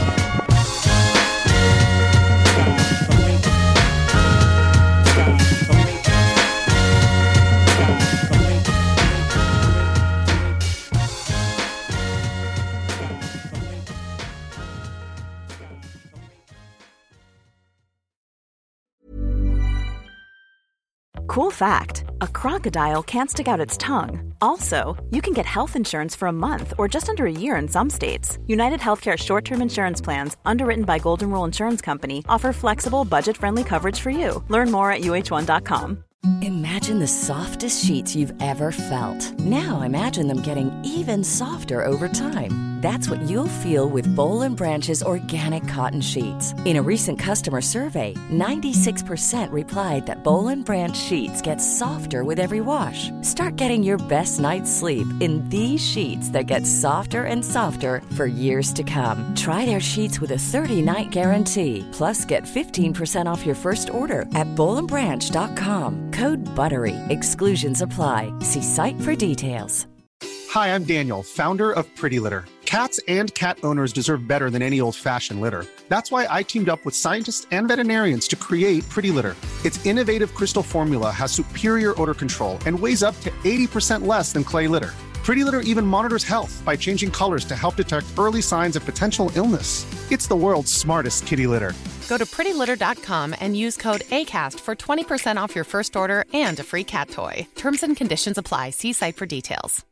Cool fact, a crocodile can't stick out its tongue. Also, you can get health insurance for a month or just under a year in some states. United Healthcare short-term insurance plans, underwritten by Golden Rule Insurance Company, offer flexible, budget-friendly coverage for you. Learn more at U H one dot com. Imagine the softest sheets you've ever felt. Now imagine them getting even softer over time. That's what you'll feel with Boll and Branch's organic cotton sheets. In a recent customer survey, ninety-six percent replied that Boll and Branch sheets get softer with every wash. Start getting your best night's sleep in these sheets that get softer and softer for years to come. Try their sheets with a thirty-night guarantee. Plus, get fifteen percent off your first order at boll and branch dot com. Code BUTTERY. Exclusions apply. See site for details. Hi, I'm Daniel, founder of Pretty Litter. Cats and cat owners deserve better than any old-fashioned litter. That's why I teamed up with scientists and veterinarians to create Pretty Litter. Its innovative crystal formula has superior odor control and weighs up to eighty percent less than clay litter. Pretty Litter even monitors health by changing colors to help detect early signs of potential illness. It's the world's smartest kitty litter. Go to pretty litter dot com and use code ACAST for twenty percent off your first order and a free cat toy. Terms and conditions apply. See site for details.